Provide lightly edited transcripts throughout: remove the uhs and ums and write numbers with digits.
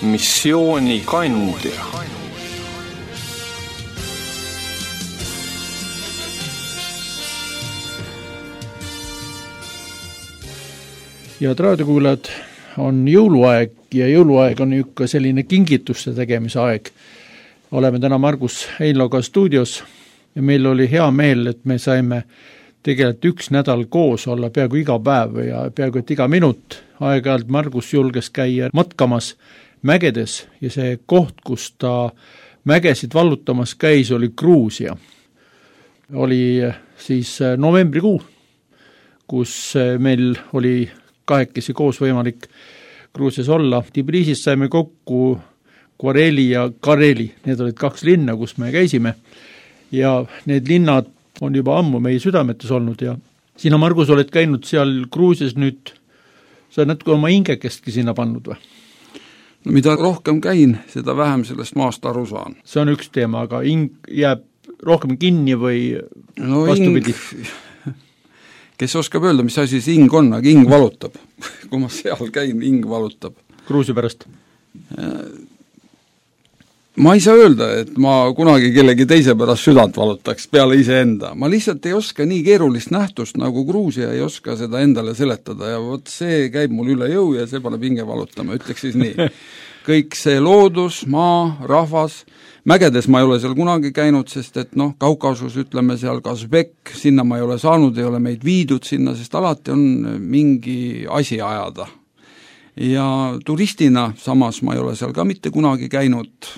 missioonikandja. Ja raadiokuulajad, on jõuluaeg ja jõuluaeg on ikka selline kingituste tegemise aeg. Oleme täna Margus Heinloga stuudios ja meil oli hea meel, et me saime tegelikult üks nädal koos olla peaaegu iga päev ja peaaegu et iga minut. Aeg-ajalt Margus julges käia matkamas mägedes ja see koht, kus ta mägesid vallutamas käis, oli Gruusia. Oli siis novembrikuu, kus meil oli kahekesi koos võimalik Gruusias olla. Tbilisis saime kokku Kvareli ja Kareli. Need olid 2 linna, kus me käisime. Ja need linnad on juba ammu meie südametes olnud. Ja sina, Margus, oled käinud seal Gruusias nüüd, sa oled natuke oma hingekestki sinna pannud või? No mida rohkem käin, seda vähem sellest maast aru saan. See on üks teema, aga hing jääb rohkem kinni või vastupidi? Kes oskab öelda, mis asi see hing on, aga hing valutab. Kui ma seal käin, hing valutab. Gruusia pärast? Ma ei saa öelda, et ma kunagi kellegi teise pärast südant valutaks peale iseenda. Ma lihtsalt ei oska nii keerulist nähtust nagu Gruusia, ei oska seda endale seletada ja vot see käib mul üle jõu ja see paneb hinge valutama, ütleks siis nii. Kõik see loodus, maa, rahvas, mägedes ma ei ole seal kunagi käinud, sest et Kaukasus, ütleme seal Kasbek, sinna ma ei ole saanud, ei ole meid viidud sinna, sest alati on mingi asi ajada. Ja turistina samas ma ei ole seal ka mitte kunagi käinud,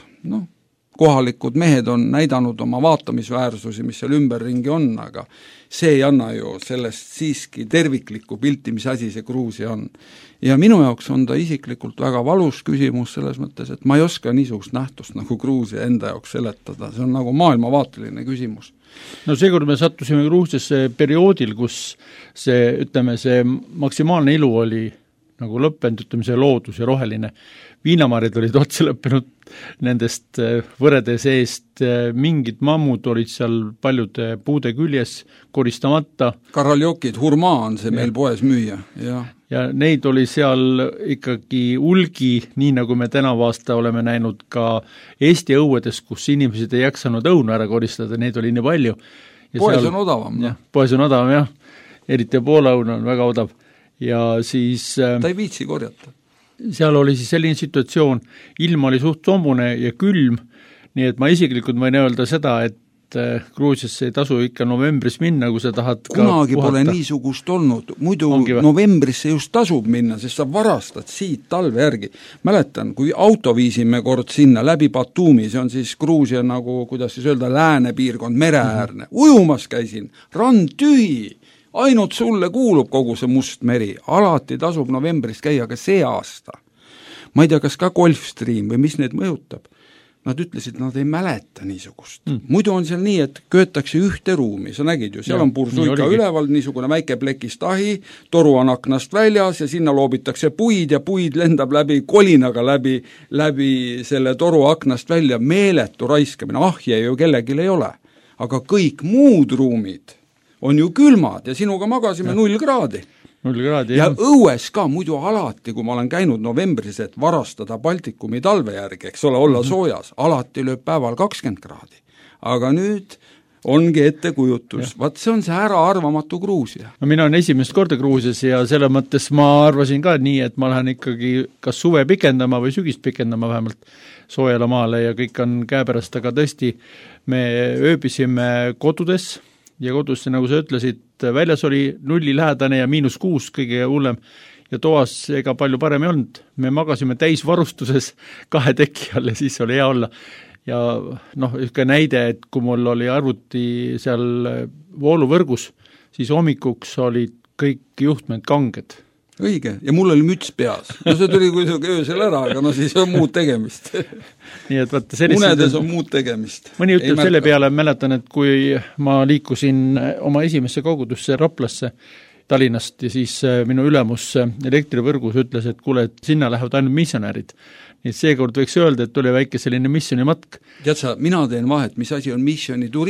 kohalikud mehed on näidanud oma vaatamisväärsusi, mis seal ümberringi on, aga see ei anna ju sellest siiski terviklikku pilti, mis asi see Gruusia on. Ja minu jaoks on ta isiklikult väga valus küsimus selles mõttes, et ma ei oska niisugust nähtust nagu Gruusia enda jaoks seletada, see on nagu maailmavaateline küsimus. No seekord me sattusime Gruusiasse perioodil, kus see maksimaalne ilu oli nagu lõppenud, see loodus ja roheline. Viinamaarid olid otse lõppenud nendest võrede seest, mingid mammud olid seal paljude puude küljes koristamata. Karaljokid, hurma on see meil poes müüa. Ja neid oli seal ikkagi ulgi, nii nagu me tänavu aasta oleme näinud ka Eesti õuedes, kus inimesed ei jaksanud õunu ära koristada, neid oli nii palju. Ja poes on odavam. Poes on odavam, jah. Eriti Poola õun on väga odav. Ja siis ta ei viitsi korjata. Seal oli siis selline situatsioon, ilm oli suht sombune ja külm, nii et ma isiklikult võin öelda seda, et Gruusiasse ei tasu ikka novembris minna, kui sa tahad kunagi ka pole niisugust olnud, muidu novembrisse just tasub minna, sest sa varastad siit talve järgi. Mäletan, kui auto viisime kord sinna läbi Batumi, see on siis Gruusia nagu, kuidas siis öelda, lääne piirkond, mereäärne. Ujumas käisin, rand tühi. Ainult sulle kuulub kogu see must meri, alati tasub novembris käia, aga see aasta. Ma ei tea, kas ka Golfstream või mis need mõjutab. Nad ütlesid, nad ei mäleta niisugust. Muidu on seal nii, et köetakse ühte ruumi, sa nägid ju, seal on pursuika üleval, niisugune väike plekist ahi, toru on aknast väljas ja sinna loobitakse puid ja puid lendab läbi kolinaga läbi selle toru aknast välja, meeletu raiskamine, ahje ju kellegil ei ole. Aga kõik muud ruumid on ju külmad ja sinuga magasime 0 kraadi. 0 kraadi, ja õues ka, muidu alati, kui ma olen käinud novembris, et varastada Baltikumi talve järgi, eks ole, olla soojas, alati lööb päeval 20 kraadi. Aga nüüd ongi ettekujutus. Vaat see on see äraarvamatu Gruusia. No mina olen esimest korda Gruusias ja selle mõttes ma arvasin ka nii, et ma lähen ikkagi kas suve pikendama või sügist pikendama vähemalt soojale maale ja kõik on käepärast, aga tõesti me ööbisime kodudes ja kodus, nagu sa ütlesid, väljas oli 0 lähedane ja -6 kõige hullem ja toas ega palju parem ei olnud. Me magasime täisvarustuses 2 teki all ja siis oli hea olla. Ja üks näide, et kui mul oli arvuti seal vooluvõrgus, siis hommikuks olid kõik juhtmed kanged. Õige, ja mul oli müts peas. No see tuli kuidagi öösel ära, aga siis on muud tegemist. Nii et vaata, unedes on muud tegemist. Mõni ütleb selle peale, mäletan, et kui ma liikusin oma esimesse kogudusse Raplasse Tallinnast ja siis minu ülemus elektrivõrgus ütles, et kuule, et sinna lähevad ainult missionärid. Nii et seekord võiks öelda, et tuli väike selline missionimatk. Tead sa, mina teen vahet, mis asi on missioniturism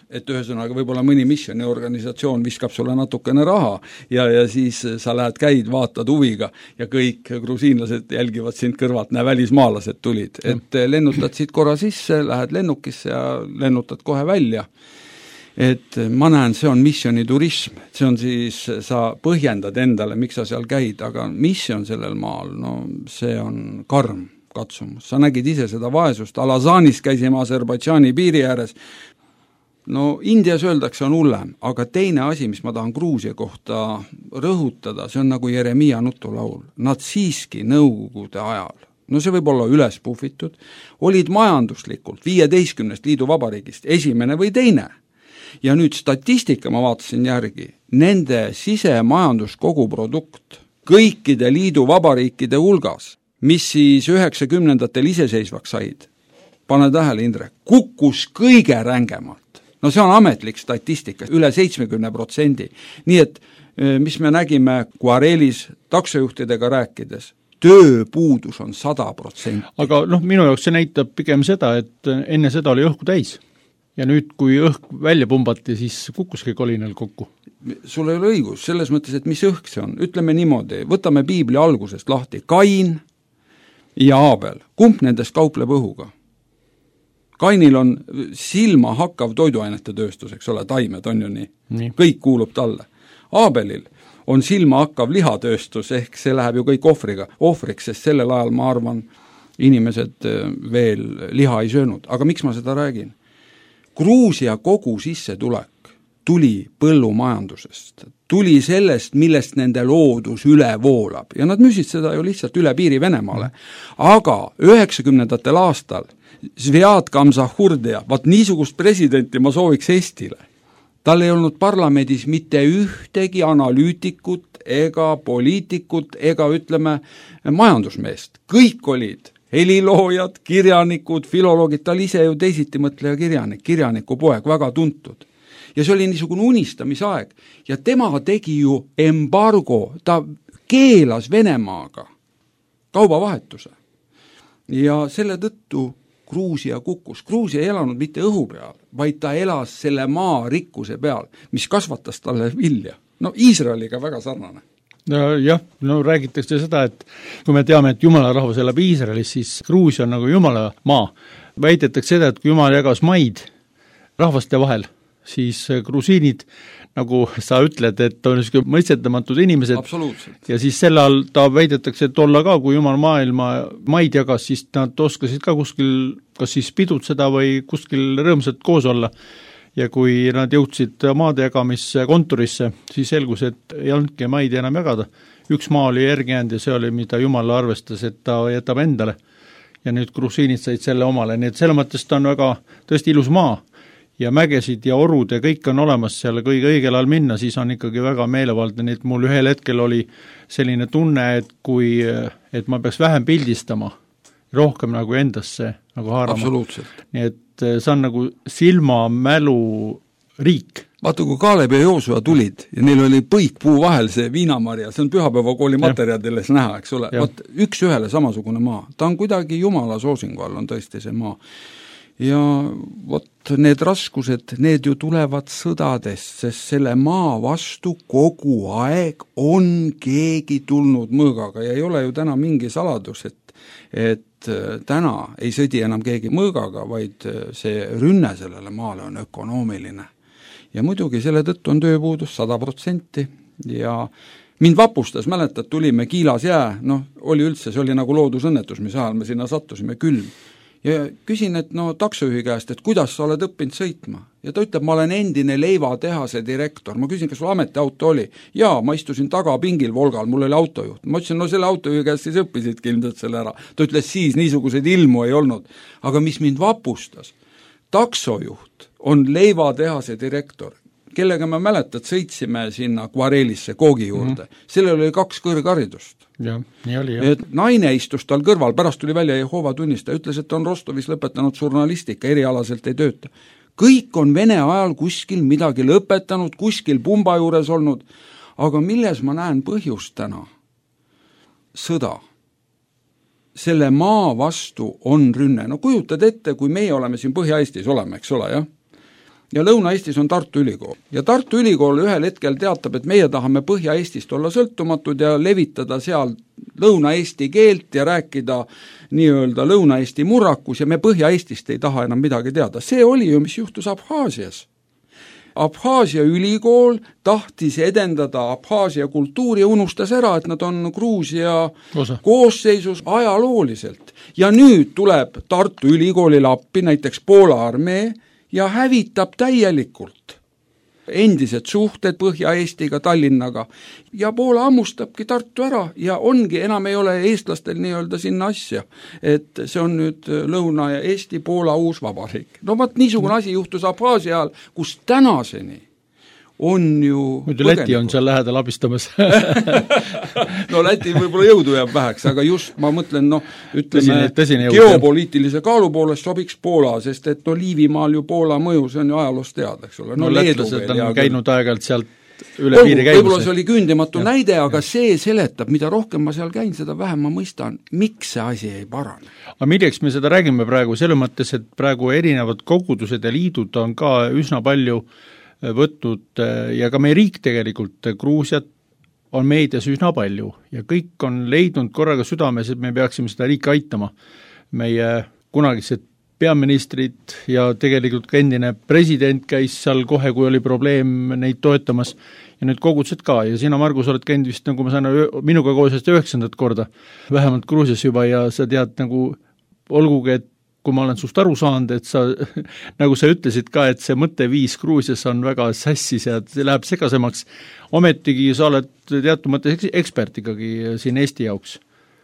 et ühesõnaga võib-olla mõni missioniorganisatsioon viskab sulle natukene raha ja siis sa lähed, käid, vaatad huviga ja kõik grusiinlased jälgivad sind kõrvalt, välismaalased tulid, et lennutad siit korra sisse, lähed lennukisse ja lennutad kohe välja. Et ma näen, see on missioniturism, see on siis, sa põhjendad endale, miks sa seal käid, aga missioon sellel maal, no see on karm katsumus. Sa nägid ise seda vaesust, Alazanis käisime Aserbaidžaani piiri ääres, no Indias öeldakse on hullem, aga teine asi, mis ma tahan Gruusia kohta rõhutada, see on nagu Jeremiia nutulaul. Nad siiski nõukogude ajal, no see võib olla üles puhvitud, olid majanduslikult 15 liiduvabariigist esimene või teine. Ja nüüd statistika ma vaatasin järgi, nende sisemajandus koguprodukt kõikide liiduvabariikide hulgas, mis siis 90-ndatel iseseisvaks said, pane tähele, Indrek, kukkus kõige rängemalt. No see on ametlik statistika, üle 70%. Nii et mis me nägime Guarelis taksojuhtidega rääkides, tööpuudus on 100%. Aga minu jaoks see näitab pigem seda, et enne seda oli õhku täis. Ja nüüd, kui õhk välja pumbati, siis kukkuski kolinal kokku. Sul ei ole õigus, selles mõttes, et mis õhk see on. Ütleme niimoodi, võtame Piibli algusest lahti. Kain ja Aabel. Kumb nendest kaupleb õhuga? Kainil on silma hakkav toiduainete tööstus, eks ole, taimed on ju nii. Kõik kuulub talle. Aabelil on silma hakkav lihatööstus, ehk see läheb ju kõik ohvriks, sest sellel ajal, ma arvan, inimesed veel liha ei söönud. Aga miks ma seda räägin? Gruusia kogu sissetulek tuli põllumajandusest, tuli sellest, millest nende loodus üle voolab ja nad müüsid seda ju lihtsalt üle piiri Venemaale. Aga 90-ndatel aastal Zviad Kamzahurdia, vaat niisugust presidenti ma sooviks Eestile. Tal ei olnud parlamendis mitte ühtegi analüütikut ega poliitikut ega ütleme majandusmeest. Kõik olid heliloojad, kirjanikud, filoloogid, tal ise ju teisiti mõtleja kirjaniku poeg, väga tuntud. Ja see oli niisugune unistamisaeg. Ja tema tegi ju embargo, ta keelas Venemaaga kaubavahetuse. Ja selle tõttu Gruusia kukkus. Gruusia ei elanud mitte õhu peal, vaid ta elas selle maa rikkuse peal, mis kasvatas talle vilja. No Iisraeliga väga sarnane. Jah, räägitakse seda, et kui me teame, et Jumala rahvas elab Iisraelis, siis Gruusia on nagu Jumala maa. Väidetakse seda, et kui Jumal jagas maid rahvaste vahel, siis grusiinid, nagu sa ütled, et on mõistetamatud inimesed. Absoluutselt. Ja siis selle all ta väidetakse, et olla ka, kui Jumal maailma maid jagas, siis nad oskasid ka kuskil, kas siis pidutseda või kuskil rõõmsalt koos olla. Ja kui nad jõudsid maade jagamisse konturisse, siis selgus, et ei olnudki maid enam jagada. Üks maa oli järgi jäänud ja see oli, mida Jumal arvestas, et ta jätab endale. Ja nüüd grusiinid said selle omale. Nii et selle mõttes ta on väga tõesti ilus maa ja mägesid ja orud ja kõik on olemas seal kõige õigel all minna, siis on ikkagi väga meelevaldne. Nii et mul ühel hetkel oli selline tunne, et ma peaks vähem pildistama, rohkem nagu endasse nagu haarama. Absoluutselt. Nii et see on nagu silmamälu riik. Vaata, kui Kaaleb ja Joosua tulid ja neil oli põikpuu vahel see viinamarja, see on pühapäevakooli materjalides näha, eks ole. Vaat üks ühele samasugune maa. Ta on kuidagi Jumala soosingu all, on tõesti see maa. Ja vot need raskused, need ju tulevad sõdadest, sest selle maa vastu kogu aeg on keegi tulnud mõõgaga ja ei ole ju täna mingi saladus, et täna ei sõdi enam keegi mõõgaga, vaid see rünne sellele maale on ökonoomiline. Ja muidugi selle tõttu on tööpuudus 100% ja mind vapustas, mäletad, tulime Kiilas jää, oli üldse, see oli nagu loodusõnnetus, mis ajal me sinna sattusime külm. Ja küsin, et taksojuhi käest, et kuidas sa oled õppinud sõitma? Ja ta ütleb, ma olen endine leivatehase direktor. Ma küsin, kas sul ametiauto oli? Jaa, ma istusin tagapingil Volgal, mul oli autojuht. Ma ütlesin, selle autojuhi käest siis õppisidki ilmselt selle ära. Ta ütles, siis niisuguseid ilmu ei olnud. Aga mis mind vapustas? Taksojuht on leivatehase direktor, kellega me mäletad, sõitsime sinna Guarelisse koogi juurde. Sellel oli 2 kõrgharidust. Ja, nii oli, jah. Et naine istus tal kõrval, pärast tuli välja Jehova tunnista, ütles, et on Rostovis lõpetanud žurnalistika, erialaselt ei tööta. Kõik on Vene ajal kuskil midagi lõpetanud, kuskil pumba juures olnud, aga milles ma näen põhjust täna? Sõda. Selle maa vastu on rünne. No kujutad ette, kui meie oleme siin Põhja-Eestis oleme, eks ole, jah? ja Lõuna-Eestis on Tartu Ülikool. Ja Tartu Ülikool ühel hetkel teatab, et meie tahame Põhja-Eestist olla sõltumatud ja levitada seal Lõuna-Eesti keelt ja rääkida nii-öelda Lõuna-Eesti murrakus ja me Põhja-Eestist ei taha enam midagi teada. See oli ju, mis juhtus Abhaasias. Abhaasia ülikool tahtis edendada Abhaasia kultuuri ja unustas ära, et nad on Gruusia koosseisus ajalooliselt. Ja nüüd tuleb Tartu Ülikoolile appi näiteks Poola armee ja hävitab täielikult endised suhted Põhja-Eestiga, Tallinnaga ja Poola ammustabki Tartu ära ja ongi, enam ei ole eestlastel nii-öelda sinna asja, et see on nüüd Lõuna- ja Eesti, Poola uus vabariik. No vaat niisugune asi juhtus Abhaasia ajal, kus tänaseni on ju muidu Läti on seal lähedal abistamas. No Läti võib-olla jõudu jääb väheks, aga just ma mõtlen, ütleme, tõsine geopoliitilise kaalu poolest sobiks Poola, sest et Liivimaal ju Poola mõju, see on ju ajaloost teada, eks ole. No lätlased on käinud aegalt sealt üle piiri käimus. Võib-olla see oli küündimatu näide, aga see seletab, mida rohkem ma seal käin, seda vähem ma mõistan, miks see asi ei parane. Aga milleks me seda räägime praegu, selle mõttes, et praegu erinevad kogudused ja liidud on ka üsna palju võtnud ja ka meie riik tegelikult, Gruusiat on meedias üsna palju ja kõik on leidnud korraga südames, et me peaksime seda riiki aitama. Meie kunagised peaministrid ja tegelikult ka endine president käis seal kohe, kui oli probleem neid toetamas ja nüüd kogudused ka ja sina, Margus, oled käinud vist, nagu ma saan minuga koos 9. korda, vähemalt Gruusias juba ja sa tead nagu, olgugi, et kui ma olen sust aru saanud, et sa, nagu sa ütlesid ka, et see mõtteviis Gruusias on väga sassis ja see läheb segasemaks, ometigi sa oled teatud mõttes ekspert ikkagi siin Eesti jaoks.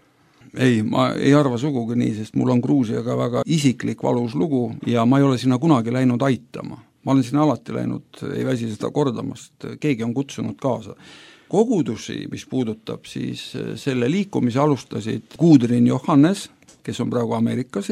Ei, ma ei arva sugugi nii, sest mul on Gruusiaga väga isiklik valus lugu ja ma ei ole sinna kunagi läinud aitama. Ma olen sinna alati läinud, ei väsi seda kordamast, keegi on kutsunud kaasa. Kogudusi, mis puudutab, siis selle liikumise alustasid Gudrun Johannes, kes on praegu Ameerikas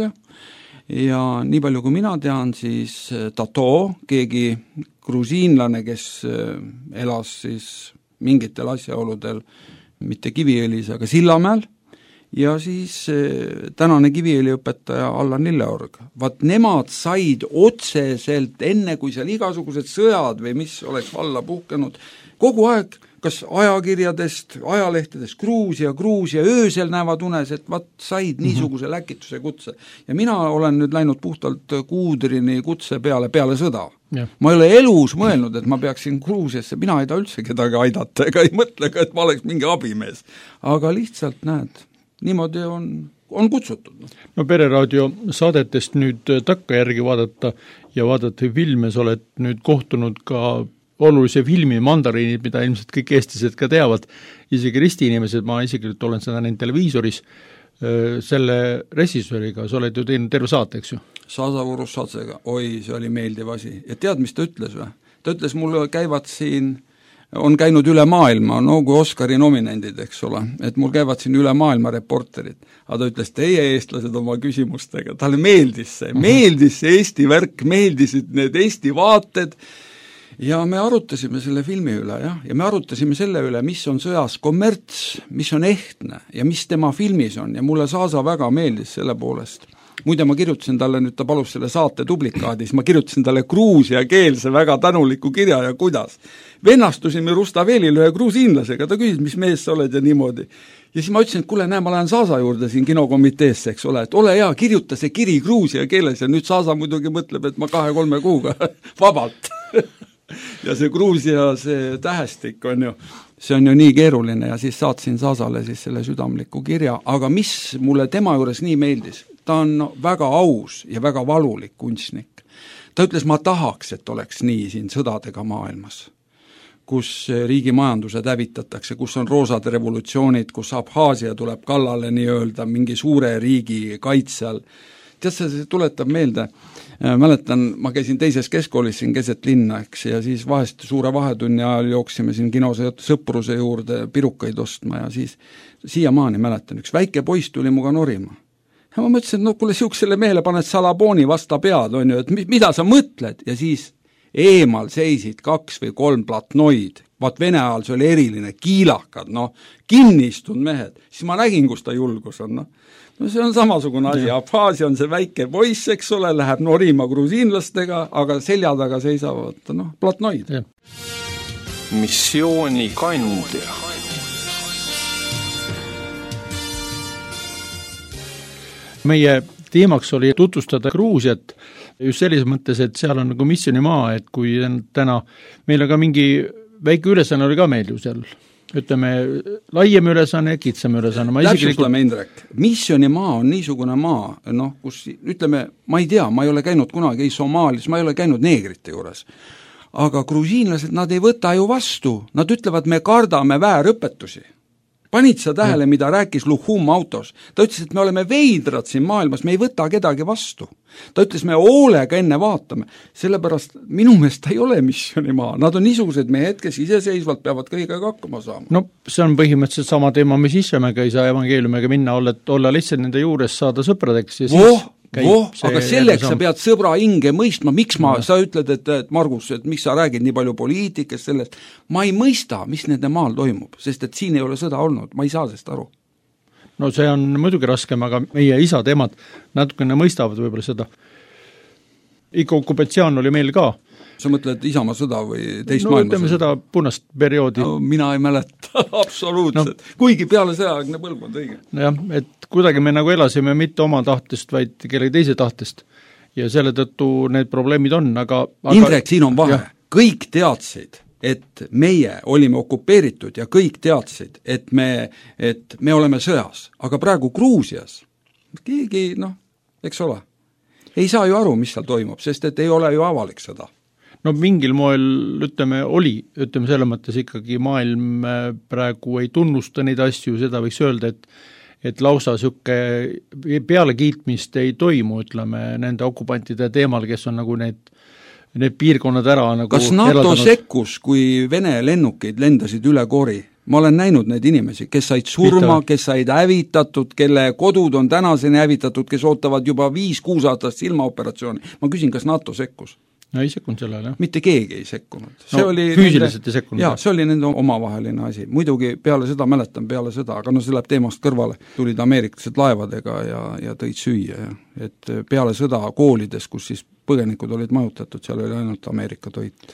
ja nii palju kui mina tean, siis Tato, keegi grusiinlane, kes elas siis mingitel asjaoludel, mitte Kiviõlis, aga Sillamäel, ja siis tänane Kiviõliõpetaja Allan Lilleorg. Vaat nemad said otseselt enne, kui seal igasugused sõjad või mis oleks valla puhkenud, kogu aeg kas ajakirjadest, ajalehtedest, Gruusia, öösel näevad unes, et vaat said niisuguse läkituse kutse. Ja mina olen nüüd läinud puhtalt Gudruni kutse peale sõda. Ja. Ma ei ole elus mõelnud, et ma peaksin Gruusiasse, mina ei taha üldse kedagi aidata, ega ei mõtle ka, et ma oleks mingi abimees. Aga lihtsalt näed, niimoodi on kutsutud. No Pereraadio saadetest nüüd takkajärgi vaadata ja vaadata filme, sa oled nüüd kohtunud ka olulise filmi Mandariinid, mida ilmselt kõik eestlased ka teavad, isegi ristiinimesed, ma isiklikult olen seda näinud televiisoris, selle režissööriga, sa oled ju teinud terve saate, eks ju? Sasavurus satsega, oi, see oli meeldiv asi. Ja tead, mis ta ütles või? Ta ütles, mul käivad siin, on käinud üle maailma, no kui Oscari nominendid, eks ole, et mul käivad siin üle maailma reporterid. Aga ta ütles, teie eestlased oma küsimustega, talle meeldis see Eesti värk, meeldisid need Eesti vaated. Ja me arutasime selle filmi üle, ja me arutasime selle üle, mis on sõjas kommerts, mis on ehtne ja mis tema filmis on ja mulle Saasa väga meeldis selle poolest. Muide, ma kirjutasin talle, nüüd ta palus selle saate duplikaadis, ma kirjutasin talle gruusia keelse väga tänuliku kirja ja kuidas. Vennastusime Rustavelil ühe gruusiinlasega, ta küsis, mis mees sa oled ja niimoodi. Ja siis ma ütlesin, et kuule, näe, ma lähen Saasa juurde siin kinokomiteesse, eks ole, et ole hea, kirjuta see kiri gruusia keeles ja nüüd Saasa muidugi mõtleb, et ma 2-3 kuuga vabalt. Ja see Gruusia, see tähestik on ju, see on ju nii keeruline ja siis saatsin Saasale siis selle südamliku kirja, aga mis mulle tema juures nii meeldis, ta on väga aus ja väga valulik kunstnik. Ta ütles, ma tahaks, et oleks nii siin sõdadega maailmas, kus riigi majandused hävitatakse, kus on roosad revolutsioonid, kus Abhaasia tuleb kallale nii-öelda mingi suure riigi kaitsjal. Tead, see tuletab meelde, mäletan, ma käisin teises keskkoolis siin keset linna, eks, ja siis vahest suure vahetunni ajal jooksime siin kinose sõpruse juurde pirukaid ostma ja siis siiamaani mäletan, üks väike poiss tuli muga norima. Ja ma mõtlesin, et no kuule, siuksele mehele paned salabooni vasta pead, on ju, et mida sa mõtled? Ja siis eemal seisid 2 või 3 platnoid, vaat Vene ajal see oli eriline, kiilakad, kinnistunud mehed, siis ma nägin, kus ta julgus on, no see on samasugune asi, Abhaasia on see väike poiss, eks ole, läheb norima grusiinlastega, aga selja taga seisavad, platnoid. Missiooni kandja. Meie teemaks oli tutvustada Gruusiat just selles mõttes, et seal on nagu missioonimaa, et kui täna, meil on ka mingi väike ülesanne oli ka meil ju seal, ütleme, laiem ülesanne, kitsam ülesanne. Täpsustame, Indrek, missioonimaa on niisugune maa, kus ütleme, ma ei tea, ma ei ole käinud kunagi Somaalias, ma ei ole käinud neegrite juures, aga grusiinlased, nad ei võta ju vastu, nad ütlevad, me kardame väärõpetusi. Panid sa tähele, mida rääkis Luhum autos? Ta ütles, et me oleme veidrad siin maailmas, me ei võta kedagi vastu. Ta ütles, me hoolega enne vaatame, sellepärast minu meelest ta ei ole missioonimaa. Nad on niisugused mehed, kes iseseisvalt peavad kõigega hakkama saama. No see on põhimõtteliselt sama teema, mis issemega ei saa evangeeliumiga minna, olla lihtsalt nende juures saada sõpradeks ja siis aga selleks sa pead sõbra hinge mõistma, miks sa ütled, et Margus, et miks sa räägid nii palju poliitikast sellest, ma ei mõista, mis nende maal toimub, sest et siin ei ole sõda olnud, ma ei saa sellest aru. No see on muidugi raskem, aga meie isad, emad natukene mõistavad võib-olla seda. Ikka okupatsioon oli meil ka. Sa mõtled Isamaa sõda või teist maailma ütleme seda punast perioodi. Mina ei mäleta, absoluutselt. Kuigi peale sõjaaegne põlvkond, õige. Jah, et kuidagi me nagu elasime mitte oma tahtest, vaid kellegi teise tahtest. Ja selle tõttu need probleemid on, aga Indrek, siin on vahe. Kõik teadsid, et meie olime okupeeritud ja kõik teadsid, et me oleme sõjas. Aga praegu Gruusias keegi, eks ole, ei saa ju aru, mis seal toimub, sest et ei ole ju avalik sõda. No mingil moel, ütleme selle mõttes ikkagi maailm praegu ei tunnusta neid asju, seda võiks öelda, et lausa sükke pealekiitmist ei toimu, ütleme, nende okupantide teemal, kes on nagu need piirkonnad ära nagu kas NATO sekkus, kui Vene lennukeid lendasid üle Kori? Ma olen näinud neid inimesi, kes said surma, kes said hävitatud, kelle kodud on tänaseni hävitatud, kes ootavad juba 5-6 aastast silmaoperatsiooni. Ma küsin, kas NATO sekkus? No ei sekkunud sellele, jah. Mitte keegi ei sekkunud. See oli füüsiliselt ei sekkunud. Jaa, see oli nende omavaheline asi. Muidugi mäletan peale seda, aga see läheb teemast kõrvale. Tulid ameeriklased laevadega ja tõid süüa. Et peale sõda koolides, kus siis põgenikud olid majutatud, seal oli ainult Ameerika toit.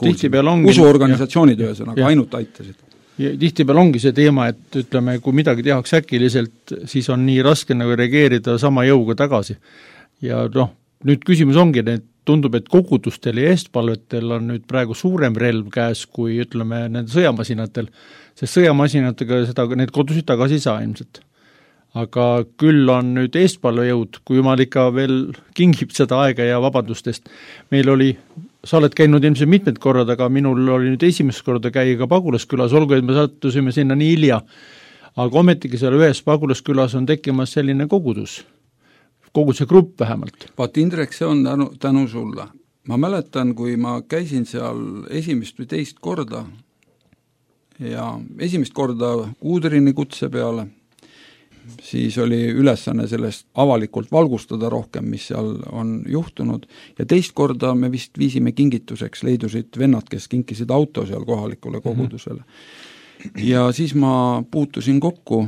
Usuorganisatsioonid ühesõnaga, ainult aitasid. Ja tihtipeale ongi see teema, et ütleme, kui midagi tehakse äkiliselt, siis on nii raske nagu reageerida sama jõuga tagasi. Ja nüüd küsimus ongi, et tundub, et kogudustel ja eestpalvetel on nüüd praegu suurem relv käes kui ütleme nende sõjamasinatel, sest sõjamasinatega need kodusid tagasi ei saa ilmselt. Aga küll on nüüd eestpalvejõud, kui jumal ikka veel kingib seda aega ja vabadustest. Meil oli, sa oled käinud ilmselt mitmed korrad, aga minul oli nüüd esimest korda käia ka Pagulaskülas, olgu, et me sattusime sinna nii hilja. Aga ometigi seal ühes Pagulaskülas on tekkimas selline kogudus. Kogu see grupp vähemalt. Vaat Indrek, see on tänu sulle. Ma mäletan, kui ma käisin seal esimest või teist korda ja esimest korda Kuudrini kutse peale, siis oli ülesanne sellest avalikult valgustada rohkem, mis seal on juhtunud ja teist korda me vist viisime kingituseks, leidusid vennad, kes kinkisid auto seal kohalikule kogudusele. Ja siis ma puutusin kokku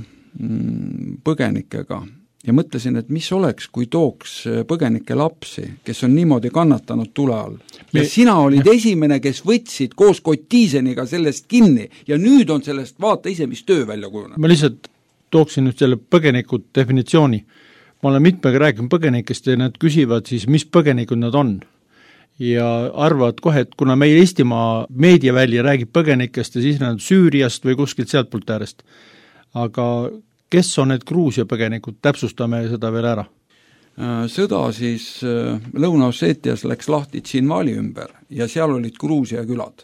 põgenikega ja mõtlesin, et mis oleks, kui tooks põgenike lapsi, kes on niimoodi kannatanud tule all. Ja sina olid esimene, kes võtsid koos Kotiiseniga sellest kinni ja nüüd on sellest, vaata ise, mis töö välja kujuneb. Ma lihtsalt tooksin nüüd selle põgenikud definitsiooni. Ma olen mitmega rääkinud põgenikest ja nad küsivad siis, mis põgenikud nad on. Ja arvavad kohe, et kuna meie Eestimaa meediaväli räägib põgenikest ja siis nad Süüriast või kuskilt sealtpoolt äärest. Aga kes on need Gruusia põgenikud, täpsustame seda veel ära. Sõda siis Lõuna-Osseetias läks lahti Tsinvali ümber ja seal olid Gruusia külad.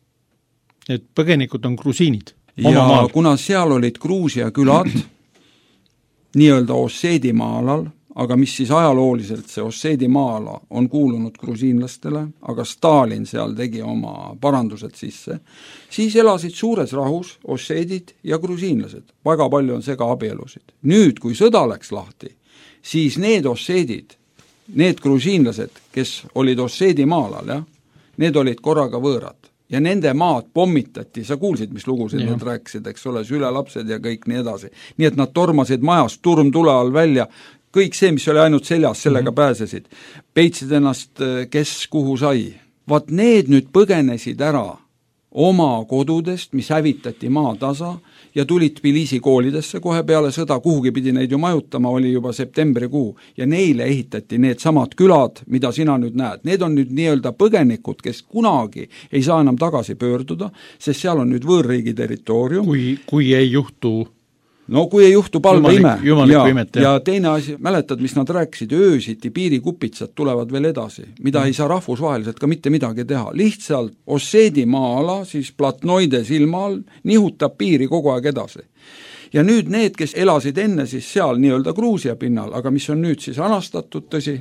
Et põgenikud on grusiinid? Ja kuna seal olid Gruusia külad nii-öelda Osseedi maa-alal, aga mis siis ajalooliselt see Osseedi maa-ala on kuulunud grusiinlastele, aga Stalin seal tegi oma parandused sisse, siis elasid suures rahus Osseedid ja grusiinlased. Väga palju on sega abielusid. Nüüd, kui sõda läks lahti, siis need Osseedid, need grusiinlased, kes olid Osseedi maa-alal, need olid korraga võõrad. Ja nende maad pommitati, sa kuulsid, mis lugusid nad rääkisid, eks ole, sülelapsed ja kõik nii edasi. Nii et nad tormasid majast turmtule all välja, kõik see, mis oli ainult seljas, sellega pääsesid. Peitsid ennast, kes kuhu sai. Vaat need nüüd põgenesid ära oma kodudest, mis hävitati maatasa ja tulid Tbilisi koolidesse kohe peale sõda, kuhugi pidi neid ju majutama, oli juba septembrikuu ja neile ehitati need samad külad, mida sina nüüd näed. Need on nüüd nii-öelda põgenikud, kes kunagi ei saa enam tagasi pöörduda, sest seal on nüüd võõrriigi territoorium. Kui ei juhtu no kui ei juhtu palveime imet, ja teine asi, mäletad, mis nad rääkisid, öösiti piirikupitsad tulevad veel edasi, mida ei saa rahvusvaheliselt ka mitte midagi teha. Lihtsalt Osseedi maa-ala, siis Platnoide silma all, nihutab piiri kogu aeg edasi. Ja nüüd need, kes elasid enne siis seal nii-öelda Gruusia pinnal, aga mis on nüüd siis anastatud, tõsi,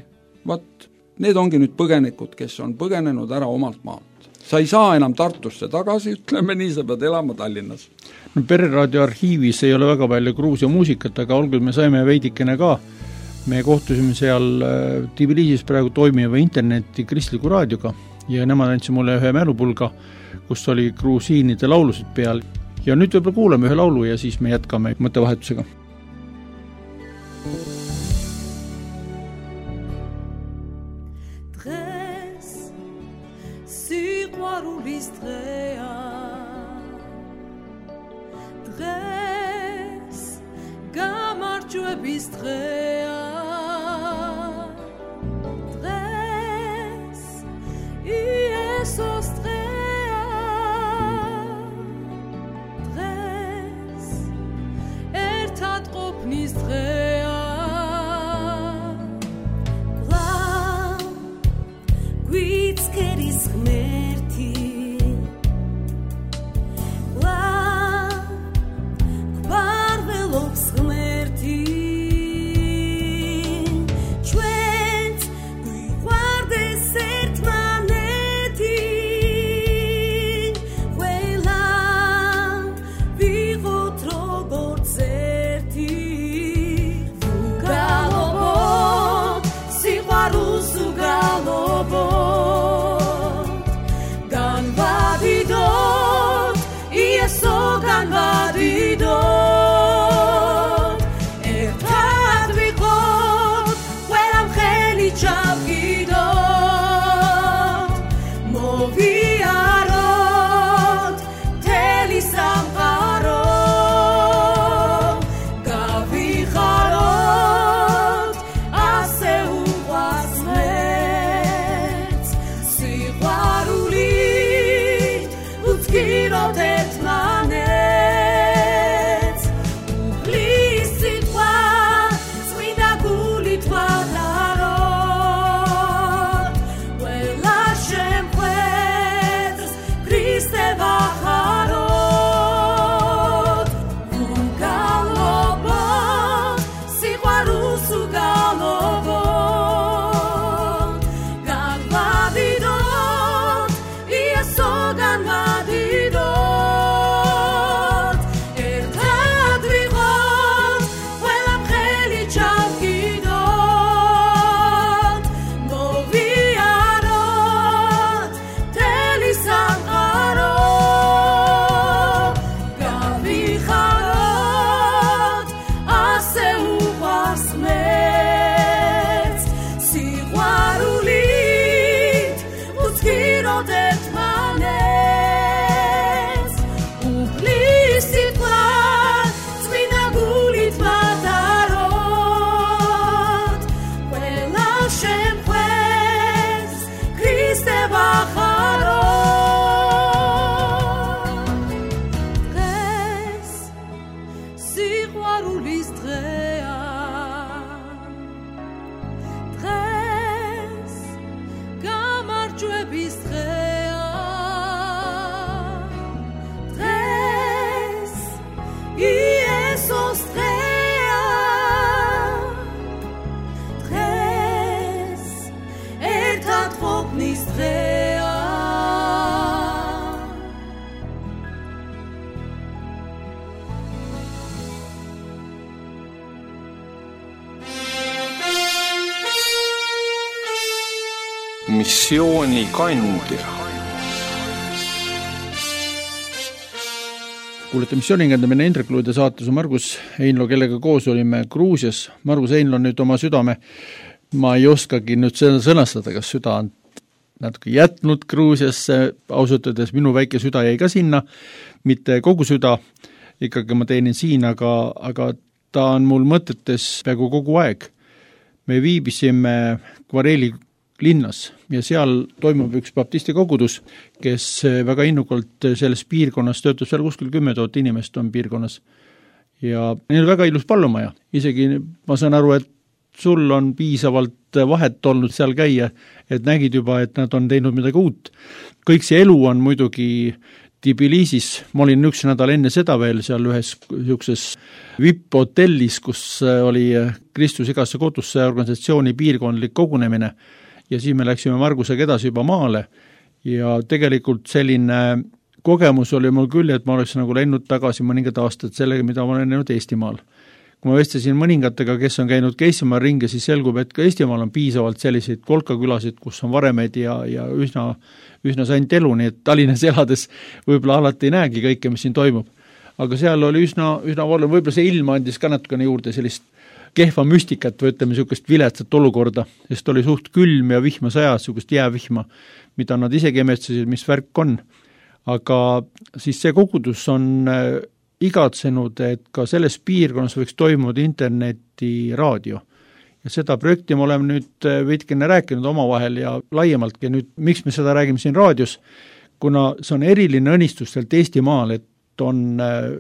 need ongi nüüd põgenikud, kes on põgenenud ära omalt maalt. Sa ei saa enam Tartusse tagasi, ütleme nii, sa pead elama Tallinnas. No Pereraadio arhiivis ei ole väga palju Gruusia muusikat, aga olgu me saime veidikene ka. Me kohtusime seal Tbilisis praegu toimiva interneti kristliku raadioga ja nemad andsid mulle ühe mälupulga, kus oli gruusiinide laulusid peal. Ja nüüd võib-olla kuuleme ühe laulu ja siis me jätkame mõttevahetusega. Missiooni kandja. kuulete missiooningandamine Indrek Luide saates on Margus Heinlo, kellega koos olime Gruusias. Margus Heinlo on nüüd oma südame, ma ei oskagi nüüd seda sõnastada, kas süda on natuke jätnud Gruusiasse, ausutades minu väike süda jäi ka sinna, mitte kogu süda, ikkagi ma teenin siin, aga ta on mul mõtetes peaaegu kogu aeg. Me viibisime Kvareeli linnas ja seal toimub üks baptisti kogudus, kes väga innukalt selles piirkonnas töötab, seal kuskil 10 000 inimest on piirkonnas. Ja neil väga ilus pallumaja. Isegi ma saan aru, et sul on piisavalt vahet olnud seal käia, et nägid juba, et nad on teinud midagi uut. Kõik see elu on muidugi Tbilisis, ma olin üks nädal enne seda veel seal ühes niisuguses VIP-hotellis, kus oli Kristus igasse kodusse organisatsiooni piirkondlik kogunemine. Ja siis me läksime Margusega edasi juba maale ja tegelikult selline kogemus oli mul küll, et ma oleks nagu läinud tagasi mõningad aastad sellega, mida ma olen näinud Eestimaal. Kui ma vestlesin mõningatega, kes on käinud ka Eestimaal ringi, siis selgub, et ka Eestimaal on piisavalt selliseid kolkakülasid, kus on varemeid ja üsna sant elu, nii et Tallinnas elades võib-olla alati ei näegi kõike, mis siin toimub. Aga seal oli üsna vallu, võib-olla see ilm andis ka natukene juurde sellist kehva müstikat või ütleme niisugust viletsat olukorda, sest oli suht külm ja vihma sajas, niisugust jäävihma, mida nad isegi imetsesid, mis värk on. Aga siis see kogudus on igatsenud, et ka selles piirkonnas võiks toimuda internetiraadio. Ja seda projekti me oleme nüüd veidikene rääkinud omavahel ja laiemaltki. Nüüd, miks me seda räägime siin raadios? Kuna see on eriline õnnistus sealt Eestimaal, et on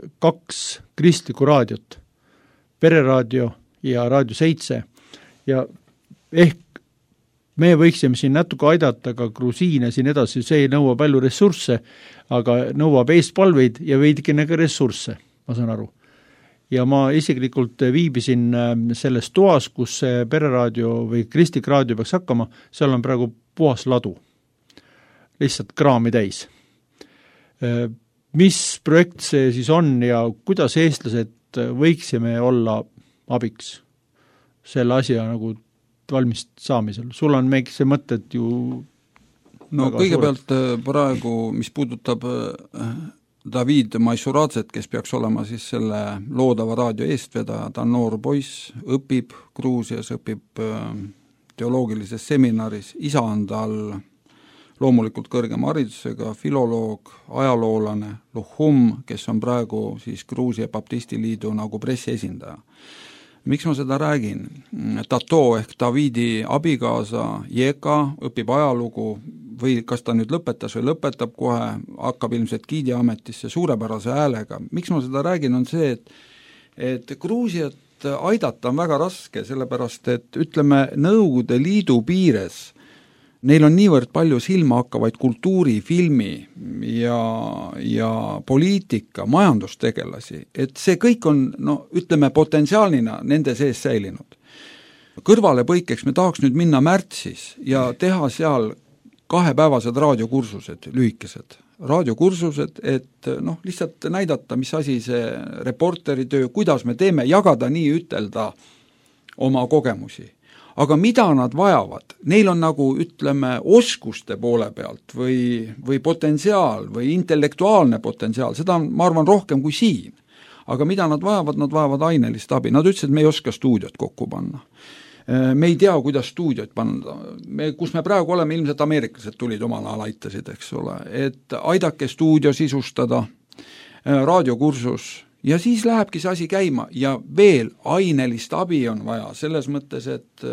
2 kristlikku raadiot, Pereraadio ja Raadio 7 ja ehk me võiksime siin natuke aidata ka grusiine siin edasi, see ei nõua palju ressursse, aga nõuab eestpalveid ja veidikene ka ressursse, ma saan aru. Ja ma isiklikult viibisin selles toas, kus see Pereraadio või kristlik raadio peaks hakkama, seal on praegu puhas ladu, lihtsalt kraami täis. Mis projekt see siis on ja kuidas eestlased võiksime olla abiks selle asja nagu valmis saamisel? Sul on see mõtted ju kõigepealt praegu, mis puudutab David Maisuradset, kes peaks olema siis selle loodava raadio eestvedaja, ta on noor poiss, õpib Gruusias, õpib teoloogilises seminaris, isa on tal loomulikult kõrgema haridusega, filoloog, ajaloolane, Luhum, kes on praegu siis Gruusia Baptisti Liidu nagu pressiesindaja. Miks ma seda räägin? Tato ehk Davidi abikaasa Jeka õpib ajalugu või kas ta nüüd lõpetas või lõpetab kohe, hakkab ilmselt giidiametisse suurepärase häälega. Miks ma seda räägin, on see, et Gruusiat aidata on väga raske, sellepärast et ütleme Nõukogude Liidu piires neil on niivõrd palju silma hakkavaid kultuuri, filmi ja poliitika, majandustegelasi, et see kõik on, ütleme, potentsiaalina nende sees säilinud. Kõrvalepõikeks me tahaks nüüd minna märtsis ja teha seal 2-päevased raadiokursused, lühikesed raadiokursused, et lihtsalt näidata, mis asi see reporteri töö, kuidas me teeme, jagada nii ütelda oma kogemusi. Aga mida nad vajavad? Neil on nagu, ütleme, oskuste poole pealt või potentsiaal või intellektuaalne potentsiaal, seda on, ma arvan, rohkem kui siin. Aga mida nad vajavad ainelist abi. Nad ütlesid, et me ei oska stuudiot kokku panna. Me ei tea, kuidas stuudiot panna. Kus me praegu oleme, ilmselt ameeriklased tulid omal ajal aitasid, eks ole. Et aidake stuudio sisustada, raadiokursus, ja siis lähebki see asi käima ja veel ainelist abi on vaja, selles mõttes, et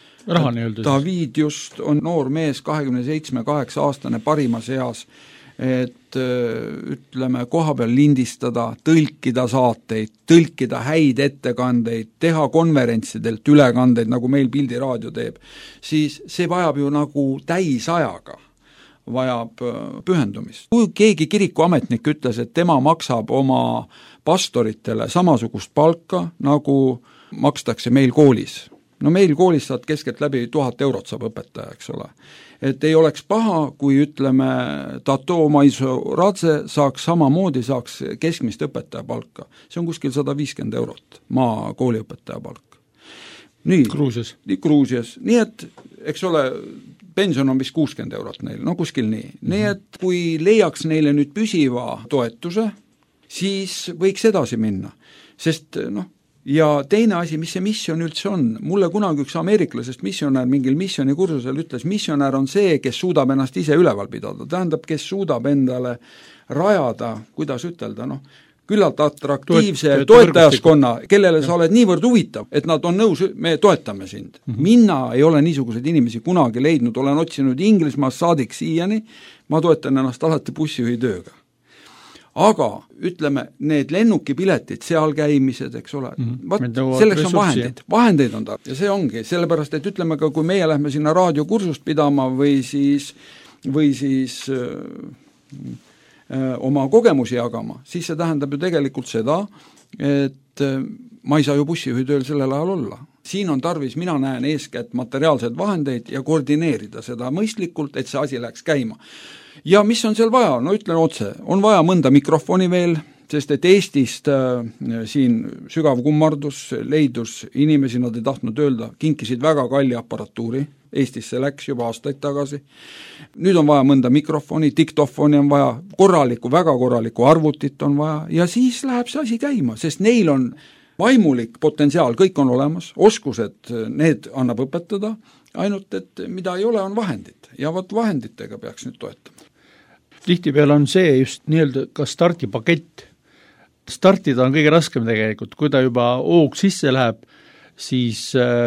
David just on noor mees, 27-8 aastane parimas eas, et ütleme, koha peal lindistada, tõlkida saateid, tõlkida häid ettekandeid, teha konverentsidelt ülekandeid, nagu meil Pildiraadio teeb, siis see vajab ju nagu täisajaga, vajab pühendumist. Kui keegi kirikuametnik ütles, et tema maksab oma pastoritele samasugust palka, nagu makstakse meil koolis. Meil koolis saad keskelt läbi 1000 eurot saab õpetaja, eks ole. Et ei oleks paha, kui ütleme, Tato Maisuradze samamoodi saaks keskmist õpetaja palka. See on kuskil 150 eurot maa kooliõpetaja palk. Nii, Gruusias. Nii et, eks ole, pension on vist 60 eurot neil, kuskil nii. Nii et kui leiaks neile nüüd püsiva toetuse, siis võiks edasi minna. Sest ja teine asi, mis see missioon üldse on, mulle kunagi üks ameeriklasest missionär mingil missiooni kursusel ütles, missionär on see, kes suudab ennast ise üleval pidada, tähendab, kes suudab endale rajada, kuidas ütelda, küllalt atraktiivse toetajaskonna, kellele sa oled niivõrd huvitav, et nad on nõus, me toetame sind. Mina ei ole niisuguseid inimesi kunagi leidnud, olen otsinud Inglismaast saadik siiani, ma toetan ennast alati bussijuhi tööga. Aga ütleme, need lennukipiletid, seal käimised, eks ole, selleks on vahendeid on ja see ongi, sellepärast, et ütleme ka, kui meie lähme sinna raadiokursust pidama või siis oma kogemusi jagama, siis see tähendab ju tegelikult seda, et ma ei saa ju bussijuhi tööl sellel ajal olla. Siin on tarvis, mina näen eeskätt materiaalseid vahendeid ja koordineerida seda mõistlikult, et see asi läheks käima. Ja mis on seal vaja? Ütlen otse, on vaja mõnda mikrofoni veel, sest et Eestist siin sügav kummardus leidus inimesi, nad ei tahtnud öelda, kinkisid väga kalli aparatuuri, Eestisse läks juba aastaid tagasi. Nüüd on vaja mõnda mikrofoni, diktofoni on vaja, väga korralikku arvutit on vaja ja siis läheb see asi käima, sest neil on vaimulik potentsiaal, kõik on olemas, oskused, need annab õpetada, ainult et mida ei ole, on vahendid ja vahenditega peaks nüüd toetama. Tihtipeale on see just nii-öelda ka stardipakett. Startida on kõige raskem tegelikult, kui ta juba hoog sisse läheb, siis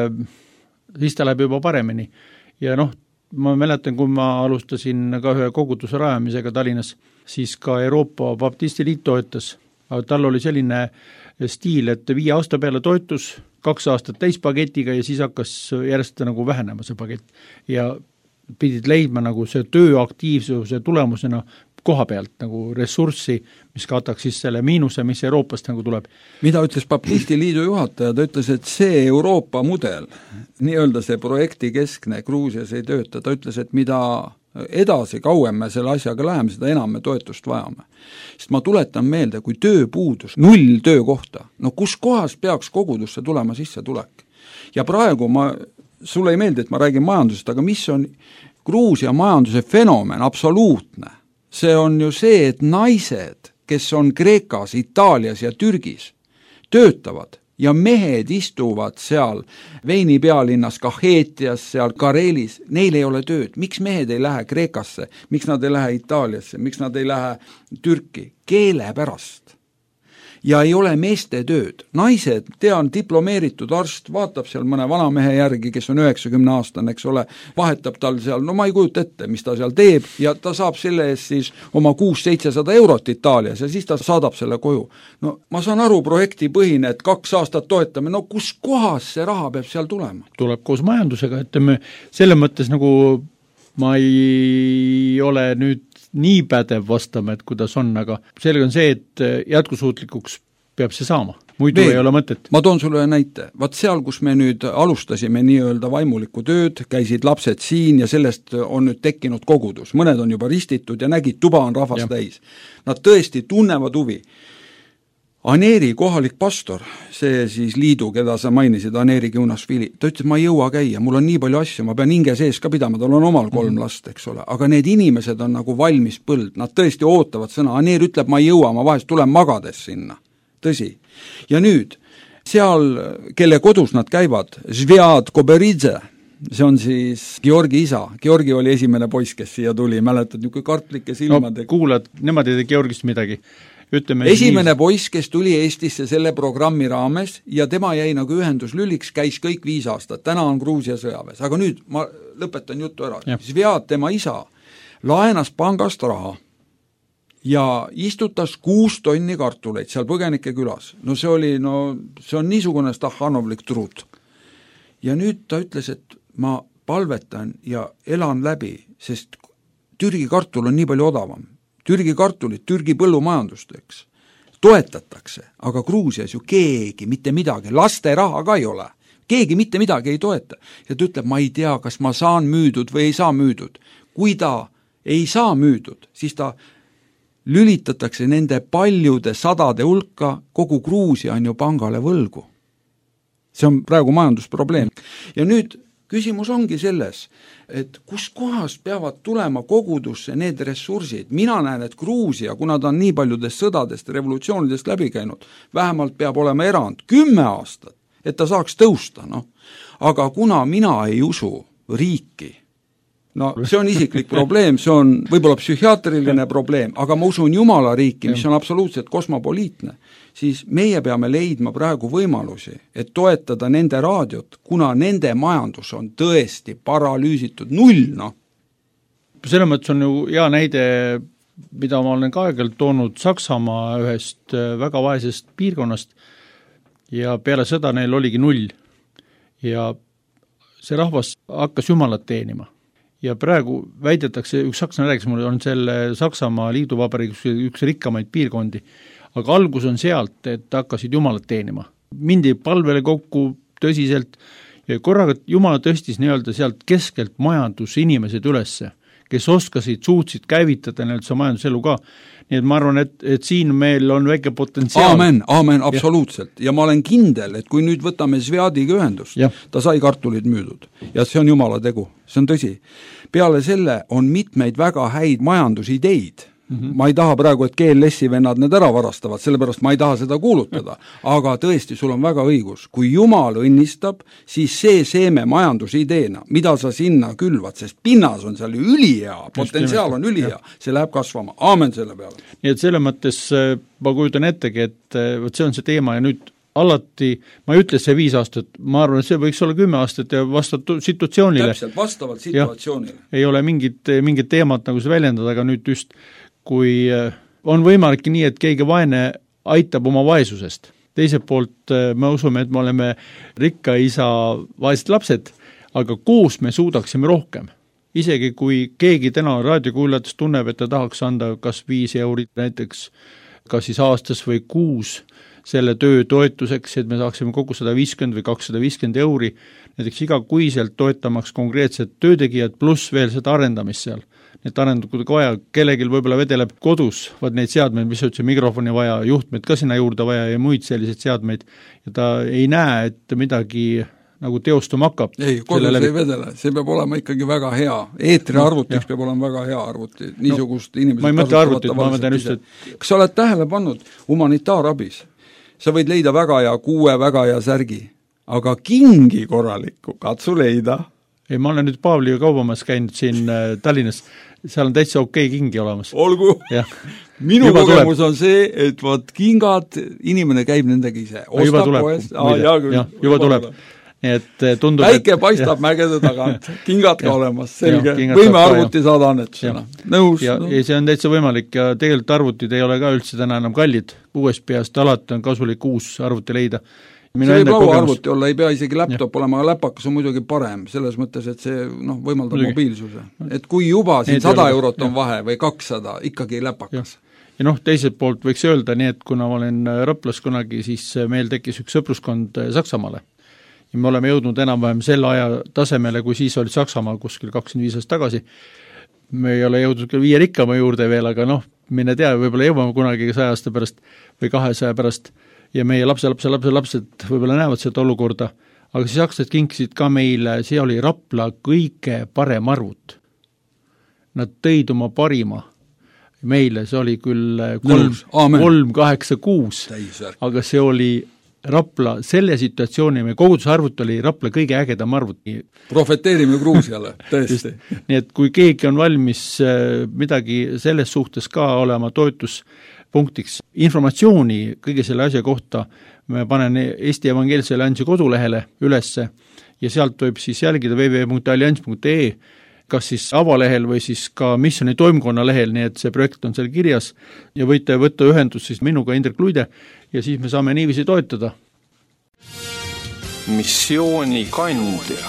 ta läheb juba paremini. Ja ma mäletan, kui ma alustasin ka ühe koguduse rajamisega Tallinnas, siis ka Euroopa Baptisti Liit toetas, aga tal oli selline stiil, et 5 aasta peale toetus, 2 aastat täispaketiga ja siis hakkas järjest nagu vähenema see pakett. Ja pidid leidma nagu see tööaktiivsuse tulemusena koha pealt nagu ressurssi, mis kataks siis selle miinuse, mis Euroopast nagu tuleb. Mida ütles Baptisti Liidu juhataja? Ta ütles, et see Euroopa mudel, nii-öelda see projekti keskne Gruusias ei tööta. Ta ütles, et mida edasi, kauem me selle asjaga läheme, seda enam me toetust vajame. Sest ma tuletan meelde, kui tööpuudus, 0 töökohta, kus kohas peaks kogudusse tulema sisse tulek? Ja praegu sulle ei meeldi, et ma räägin majandusest, aga mis on Gruusia majanduse fenomen, absoluutne? See on ju see, et naised, kes on Kreekas, Itaalias ja Türgis, töötavad ja mehed istuvad seal Veini pealinnas, Kaheetias, seal Kareelis, neil ei ole tööd. Miks mehed ei lähe Kreekasse? Miks nad ei lähe Itaaliasse? Miks nad ei lähe Türki? Keele pärast. Ja ei ole meeste tööd. Naised, tean, diplomeeritud arst, vaatab seal mõne vanamehe järgi, kes on 90 aastane, eks ole, vahetab tal seal, ma ei kujuta ette, mis ta seal teeb, ja ta saab selle eest siis oma 600-700 eurot Itaalias ja siis ta saadab selle koju. Ma saan aru projektipõhine, et 2 aastat toetame, kus kohas see raha peab seal tulema? Tuleb koos majandusega, ütleme, selle mõttes nagu ma ei ole nüüd nii pädev vastama, et kuidas on, aga selge on see, et jätkusuutlikuks peab see saama. Muidu ei ole mõtet. Ma toon sulle näite. Vaat seal, kus me nüüd alustasime nii-öelda vaimulikku tööd, käisid lapsed siin ja sellest on nüüd tekkinud kogudus. Mõned on juba ristitud ja nägid, tuba on rahvast täis. Nad tõesti tunnevad huvi. Aneeri kohalik pastor, see siis liidu, keda sa mainisid, Aneeri Kiunasvili, ta ütles, ma ei jõua käia, mul on nii palju asju, ma pean hinge sees ka pidama, tal on omal 3 last, eks ole, aga need inimesed on nagu valmis põld, nad tõesti ootavad sõna, Aneer ütleb, ma ei jõua, ma vahest tulen magades sinna, tõsi. Ja nüüd, seal, kelle kodus nad käivad, Zviad Koberidze, see on siis Georgi isa, Georgi oli esimene poiss, kes siia tuli, mäletad, niisugune kartlike silmade. Kuulad, nemad ei tee Georgist midagi. Esimene poiss, kes tuli Eestisse selle programmi raames ja tema jäi nagu ühenduslüliks, käis kõik 5 aastat, täna on Gruusia sõjaväes, aga nüüd ma lõpetan juttu ära. Zviad, tema isa, laenas pangast raha ja istutas 6 tonni kartuleid seal põgenike külas. See on niisugune stahhanovlik truut. Ja nüüd ta ütles, et ma palvetan ja elan läbi, sest Türgi kartul on nii palju odavam. Türgi kartulit, Türgi põllumajandusteks toetatakse, aga Gruusias ju keegi mitte midagi, laste raha ka ei ole, keegi mitte midagi ei toeta. Ja ta ütleb, ma ei tea, kas ma saan müüdud või ei saa müüdud. Kui ta ei saa müüdud, siis ta lülitatakse nende paljude sadade hulka, kogu Gruusia on ju pangale võlgu. See on praegu majandusprobleem. Ja nüüd küsimus ongi selles, et kus kohast peavad tulema kogudusse need ressursid. Mina näen, et Gruusia, kuna ta on nii paljudest sõdadest ja revolutsioonidest läbi käinud, vähemalt peab olema erand 10 aastat, et ta saaks tõusta, noh. Aga kuna mina ei usu riiki, no see on isiklik probleem, see on võib-olla psühhiaatriline probleem, aga ma usun Jumala riiki, mis on absoluutselt kosmopoliitne, siis meie peame leidma praegu võimalusi, et toetada nende raadiot, kuna nende majandus on tõesti paralüüsitud 0, noh. Selle mõttes on ju hea näide, mida ma olen ka aegelt toonud Saksamaa ühest väga vaesest piirkonnast ja peale seda neil oligi 0. Ja see rahvas hakkas Jumalat teenima. Ja praegu väidetakse, üks sakslane rääkis mulle, on selle Saksamaa liiduvabariigis üks rikkamaid piirkondi, aga algus on sealt, et hakkasid Jumalat teenima. Mindi palvele kokku tõsiselt ja korraga Jumala tõstis nii-öelda sealt keskelt majandusinimesed ülesse, kes oskasid, suutsid käivitada neil see majanduselu ka. Nii et ma arvan, et siin meil on väike potentsiaal. Aamen, absoluutselt. Ja ma olen kindel, et kui nüüd võtame Zviadiga ühendust, ta sai kartulid müüdud. Ja see on Jumala tegu, see on tõsi. Peale selle on mitmeid väga häid majandusideid. Ma ei taha praegu, et GLS-i vennad need ära varastavad, sellepärast ma ei taha seda kuulutada. Aga tõesti, sul on väga õigus. Kui Jumal õnnistab, siis see seeme majandusideena, mida sa sinna külvad, sest pinnas on seal ülihea, potentsiaal on ülihea, see läheb kasvama. Aamen selle peale. Nii et selle mõttes ma kujutan ettegi, et see on see teema ja nüüd alati, ma ei ütle see 5 aastat, ma arvan, et see võiks olla 10 aastat ja vastavalt situatsioonile. Täpselt, vastavalt situatsioonile. Ei ole mingit teemat nagu see väljendada, aga nüüd just kui on võimalik nii, et keegi vaene aitab oma vaesusest. Teiselt poolt me usume, et me oleme rikka isa vaesed lapsed, aga koos me suudaksime rohkem. Isegi kui keegi täna raadiokuulajatest tunneb, et ta tahaks anda kas 5 eurit näiteks, kas siis aastas või 6 selle töö toetuseks, et me saaksime kogu 150 või 250 euri, näiteks igakuiselt toetamaks konkreetset töötegijad pluss veel seda arendamist seal. Need arendud vaja, kellegil võib-olla vedeleb kodus, vaid neid seadmeid, mis üldse mikrofoni vaja, juhtmeid ka sinna juurde vaja ja muid selliseid seadmeid, ja ta ei näe, et midagi nagu teostuma hakkab. Ei, kodus ei vedele, see peab olema ikkagi väga hea. Eetriarvutiks peab olema väga hea arvuti, niisugust inimesed ma ei mõtle arvutit, ma mõtlen just, et kas sa oled tähele pannud humanitaarabis? Sa võid leida väga hea kuue, väga hea särgi, aga kingi korralikku, katsu leida. Ei, ma olen nüüd Paavli kaubamas käinud siin Tallinnas, seal on täitsa okei kingi olemas. Olgu, minu juba kogemus tuleb. On see, et vaat kingad, inimene käib nendega ise. Juba tuleb, juba tuleb. Et tundub, väike paistab mägede tagant, kingad ka olemas, selge, võime arvuti saada annetusena. Nõus. Ja see on täitsa võimalik ja tegelikult arvutid ei ole ka üldse täna enam kallid, USB-st alati on kasulik uus arvuti leida. See võib lauaarvuti olla, ei pea isegi laptop olema, aga läpakas on muidugi parem, selles mõttes, et see võimaldab mobiilsuse. Et kui juba siin 100 eurot on vahe või 200, ikkagi läpakas. Ja teiselt poolt võiks öelda nii, et kuna ma olen Raplas kunagi, siis meil tekkis üks sõpruskond Saksamaale. Ja me oleme jõudnud enam-vähem selle aja tasemele, kui siis oli Saksamaa kuskil 25 aastat tagasi. Me ei ole jõudnud küll 5 rikkama juurde veel, aga mine tea, võib-olla jõuame kunagi 100 aasta pärast või 200 pärast ja meie lapsed võib-olla näevad seda olukorda, aga siis sakslased kinkisid ka meile, see oli Rapla kõige parem arvut. Nad tõid oma parima. Meile see oli küll 386, aga see oli Rapla, selle situatsiooni, meie kogudusarvut oli Rapla kõige ägedam arvut. Profeteerime Gruusiale, tõesti. Nii et kui keegi on valmis midagi selles suhtes ka olema toetuspunktiks, informatsiooni kõige selle asja kohta, me panen Eesti Evangeelse Alliansi kodulehele ülesse ja sealt võib siis jälgida www.allians.ee, kas siis avalehel või siis ka missiooni toimkonna lehel, nii et see projekt on seal kirjas ja võite võtta ühendust siis minuga Indrek Luide ja siis me saame niiviisi toetada. Missiooni kandja.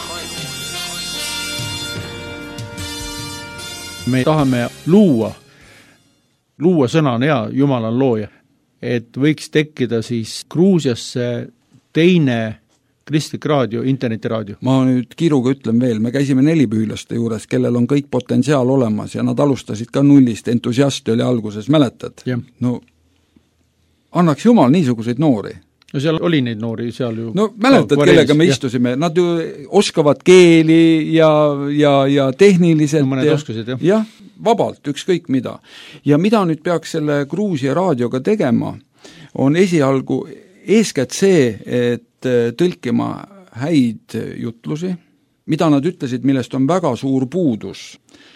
Me tahame luua sõna on hea, Jumal on looja, et võiks tekkida siis Gruusiasse teine kristlik raadio, internetiraadio. Ma nüüd kiiruga ütlen veel, me käisime nelipühilaste juures, kellel on kõik potentsiaal olemas ja nad alustasid ka nullist, entusiasti oli alguses, mäletad? Ja. No annaks Jumal niisuguseid noori. no seal oli neid noori seal ju. No mäletad, kellega me istusime, nad ju oskavad keeli ja tehniliselt. No mõned oskasid, jah. Jah, vabalt, ükskõik mida. Ja mida nüüd peaks selle Gruusia raadioga tegema, on esialgu eeskätt see, et tõlkima häid jutlusi, mida nad ütlesid, millest on väga suur puudus,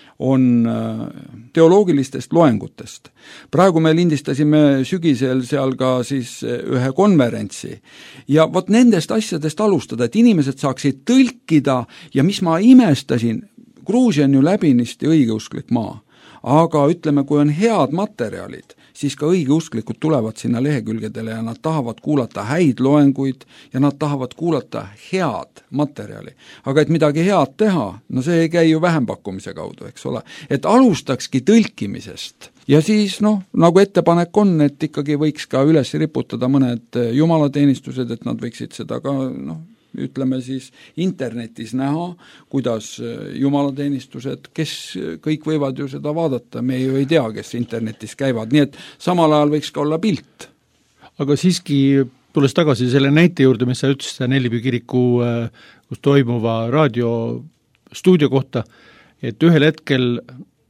on teoloogilistest loengutest. Praegu me lindistasime sügisel seal ka siis ühe konverentsi ja vot nendest asjadest alustada, et inimesed saaksid tõlkida ja mis ma imestasin, Gruusia on ju läbinisti õigeusklik maa, aga ütleme, kui on head materjalid, siis ka õigeusklikud tulevad sinna lehekülgedele ja nad tahavad kuulata häid loenguid ja nad tahavad kuulata head materjali. Aga et midagi head teha, no see ei käi ju vähempakkumise kaudu, eks ole. Et alustakski tõlkimisest. Ja siis, nagu ettepanek on, et ikkagi võiks ka üles riputada mõned jumalateenistused, et nad võiksid seda ka, ütleme siis internetis näha, kuidas jumalateenistused, kes kõik võivad ju seda vaadata, me ju ei tea, kes internetis käivad, nii et samal ajal võiks ka olla pilt. Aga siiski, tulles tagasi selle näite juurde, mis sa ütlesid Nellipi kiriku, kus toimuva raadiostuudio kohta, et ühel hetkel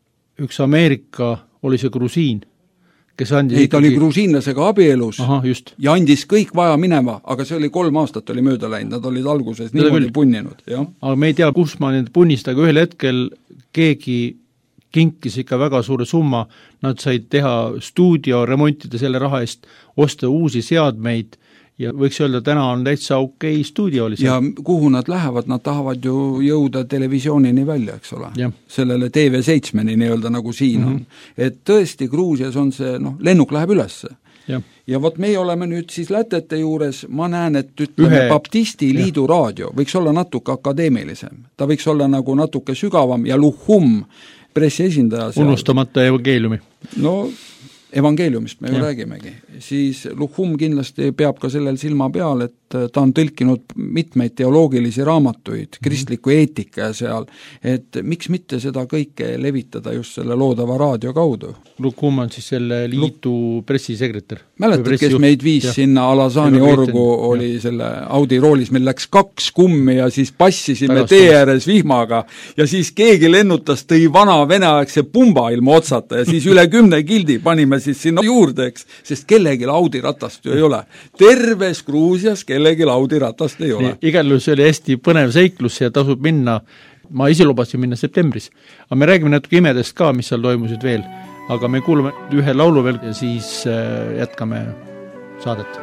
üks Ameerika oli see grusiin, kes andis ta oli grusiinlasega abielus. Aha, just. Ja andis kõik vaja minema, aga see oli 3 aastat oli mööda läinud, nad olid alguses niimoodi punninud. Ja. Aga me ei tea, kus ma need punnist, aga ühel hetkel keegi kinkis ikka väga suure summa, nad said teha stuudio, remontida selle raha eest, osta uusi seadmeid ja võiks öelda, täna on täitsa okei stuudio oli seal. Ja kuhu nad lähevad, nad tahavad ju jõuda televisioonini välja, eks ole. Ja. Sellele TV7-ni nii-öelda nagu siin on. Et tõesti Gruusias on see, lennuk läheb ülesse. Ja vot meie oleme nüüd siis lätete juures, ma näen, et ütleme Baptisti liidu raadio võiks olla natuke akadeemilisem. Ta võiks olla nagu natuke sügavam ja Luhum pressiesindaja seal. Unustamata evangeeliumi. No evangeeliumist me ju räägimegi. Siis Luhum kindlasti peab ka sellel silma peal, et ta on tõlkinud mitmeid teoloogilisi raamatuid, kristliku eetika ja seal, et miks mitte seda kõike levitada just selle loodava raadio kaudu. Luhum on siis selle liidu pressisekretär. Mäletad, kes meid viis sinna Alasaani orgu, oli selle Audi roolis, meil läks 2 kummi ja siis passisime tee ääres vihmaga ja siis keegi lennutas, tõi vana veneaegse pumba ilma otsata ja siis üle 10 kildi panime siis sinna juurde, eks, sest kellegi Audi ratast ju ei ole. Terves Gruusias kellegi Audi ratast ei ole. Igal juhul see oli hästi põnev seiklus ja tasub minna, ma ise lubasin minna septembris. Aga me räägime natuke imedest ka, mis seal toimusid veel. Aga me kuulame ühe laulu veel ja siis jätkame saadet.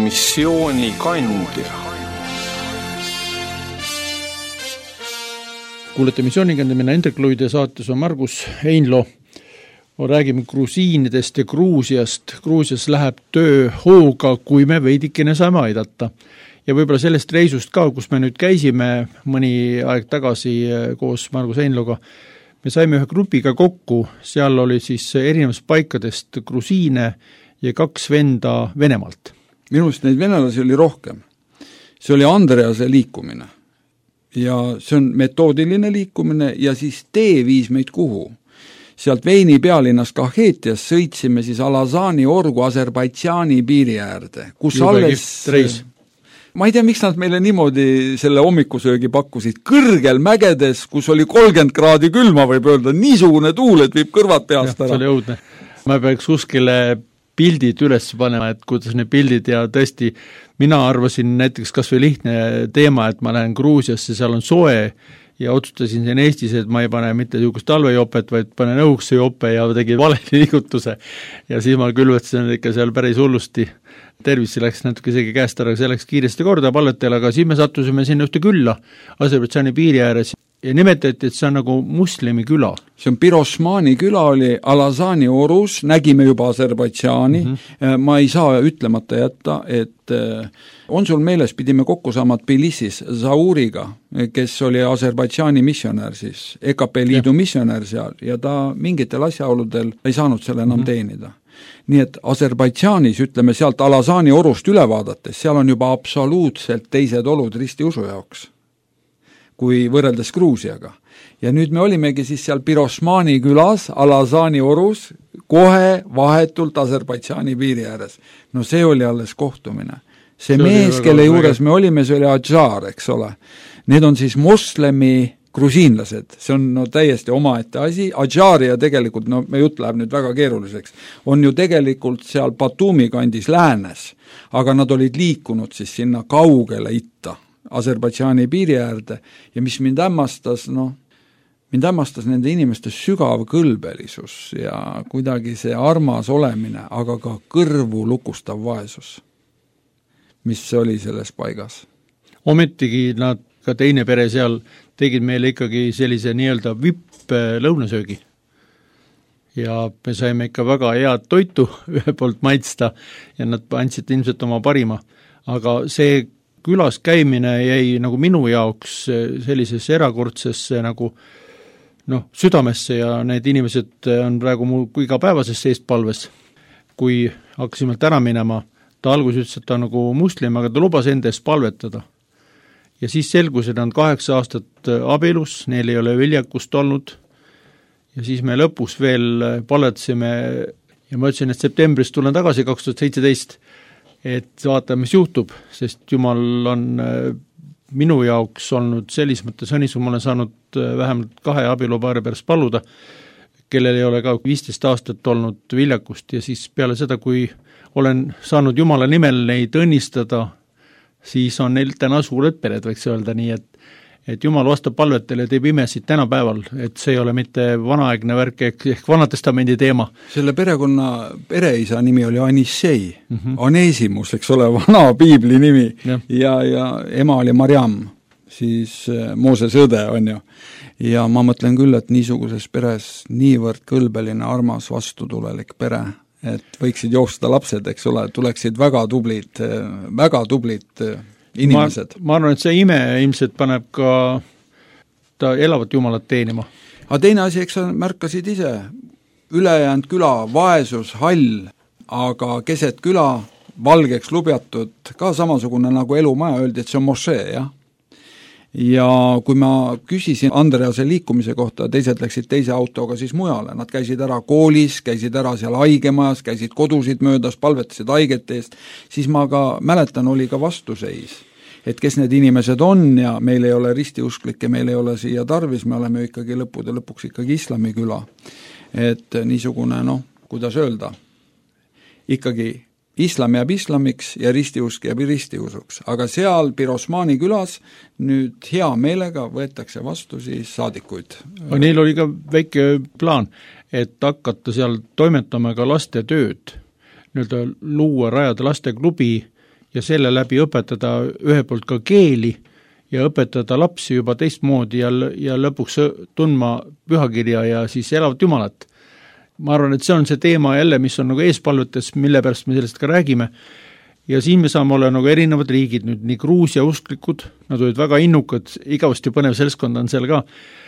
missiooni kandja. Kuulete missioonikandia, minna Hendrik Luide, saates on Margus Heinlo. Räägime grusiinidest ja Gruusiast. Gruusias läheb töö hooga, kui me veidikene saame aidata. Ja võib-olla sellest reisust ka, kus me nüüd käisime mõni aeg tagasi koos Margus Heinloga, me saime ühe grupiga kokku, seal oli siis erinevast paikadest grusiine ja 2 venda Venemaalt. Minu arust neid venelasi oli rohkem. See oli Andrease liikumine. Ja see on metoodiline liikumine ja siis tee viis meid kuhu. Sealt Veini pealinnas Kahetias sõitsime siis Alazani orgu Aserbaidžaani piiri äärde, kus alles... Ma ei tea, miks nad meile niimoodi selle hommikusöögi pakkusid kõrgel mägedes, kus oli 30 kraadi külma, võib öelda, niisugune tuul, et viib kõrvad peast ära. See oli õudne. Ma peaks kuskile pildid üles panema, et kuidas need pildid ja tõesti, mina arvasin näiteks kas või lihtne teema, et ma lähen Gruusiasse, seal on soe ja otsustasin siin Eestis, et ma ei pane mitte niisugust talvejopet, vaid panen õhukse jope ja tegin vale liigutuse. Ja siis ma külvetasin ikka seal päris hullusti. Tervis läks natuke isegi käest ära, see läks kiiresti korda palvetele, aga siis me sattusime sinna ühte külla Aserbaidžaani piiri ääres ja nimetati, et see on nagu muslimi küla. See on Pirosmani küla, oli Alazani orus, nägime juba Aserbaidžaani. Ma ei saa ütlemata jätta, et on sul meeles, pidime kokku saama Tbilisis Zauriga, kes oli Aserbaidžaani missionär siis, EKP liidu missionär seal ja ta mingitel asjaoludel ei saanud selle enam teenida. Nii et Aserbaidžaanis, ütleme sealt Alazani orust üle vaadates, seal on juba absoluutselt teised olud ristiusu jaoks kui võrreldes Gruusiaga. Ja nüüd me olimegi siis seal Pirosmani külas, Alazani orus, kohe vahetult Aserbaidžaani piiri ääres. No see oli alles kohtumine. See mees, kelle juures me olime, see oli Adžar, eks ole. Need on siis moslemi grusiinlased, see on täiesti omaette asi, Adžaaria tegelikult, me jutt läheb nüüd väga keeruliseks, on ju tegelikult seal Batumi kandis läänes, aga nad olid liikunud siis sinna kaugele itta, Aserbaidžaani piiri äärde ja mis mind hämmastas nende inimeste sügav kõlbelisus ja kuidagi see armas olemine, aga ka kõrvu lukustav vaesus, mis oli selles paigas. Ometigi nad, ka teine pere seal, tegid meile ikkagi sellise nii-öelda vipp lõunasöögi. Ja me saime ikka väga head toitu ühe poolt maitsta ja nad andsid ilmselt oma parima. Aga see külas käimine jäi nagu minu jaoks sellisesse erakordsesse nagu südamesse ja need inimesed on praegu mu igapäevases seestpalves. Kui hakkasime ära minema, ta alguses ütles, et ta nagu muslim, aga ta lubas enda eest palvetada. Ja siis selgus, et nad 8 aastat abielus, neil ei ole viljakust olnud ja siis me lõpus veel palvetasime ja ma ütlesin, et septembris tulen tagasi 2017, et vaata, mis juhtub, sest Jumal on minu jaoks olnud sellis mõttes õnnis, kui ma olen saanud vähemalt 2 abielupaari pärast paluda, kellel ei ole ka 15 aastat olnud viljakust ja siis peale seda, kui olen saanud Jumala nimel neid õnnistada, siis on neil täna suured pered, võiks öelda nii, et Jumal vastab palvetele ja teeb imesid tänapäeval, et see ei ole mitte vanaaegne värk ehk Vanatestamendi teema. Selle perekonna pereisa nimi oli Anissei, Anesimus, eks ole, vana piibli nimi ja ema oli Mariam, siis Mooses õde on ju. Ja ma mõtlen küll, et niisuguses peres niivõrd kõlbeline, armas, vastutulelik pere, et võiksid joosta lapsed, eks ole, tuleksid väga tublid inimesed. Ma arvan, et see ime ilmselt paneb ka ta elavat Jumalat teenima. Aga teine asi, eks sa märkasid ise, ülejäänud küla, vaesus, hall, aga keset küla, valgeks lubjatud, ka samasugune nagu elumaja, öeldi, et see on mošee, jah. Ja kui ma küsisin Andrease liikumise kohta, teised läksid teise autoga siis mujale, nad käisid ära koolis, käisid ära seal haigemajas, käisid kodusid möödas, palvetasid haigete eest, siis ma ka mäletan, oli ka vastuseis, et kes need inimesed on ja meil ei ole ristiusklikke, meil ei ole siia tarvis, me oleme ikkagi lõpuks ikkagi islamiküla. Et niisugune, kuidas öelda, ikkagi islam jääb islamiks ja ristiusk jääb ristiusuks, aga seal Pirosmani külas nüüd hea meelega võetakse vastu siis saadikuid. Neil oli ka väike plaan, et hakata seal toimetama ka laste tööd, nüüd luua, rajada lasteklubi ja selle läbi õpetada ühe poolt ka keeli ja õpetada lapsi juba teistmoodi ja lõpuks tundma pühakirja ja siis elavat Jumalat. Ma arvan, et see on see teema jälle, mis on nagu eespalvetes, mille pärast me sellest ka räägime. Ja siin me saame olla nagu erinevad riigid, nüüd nii Gruusia usklikud, nad olid väga innukad, igavesti põnev seltskond on seal ka.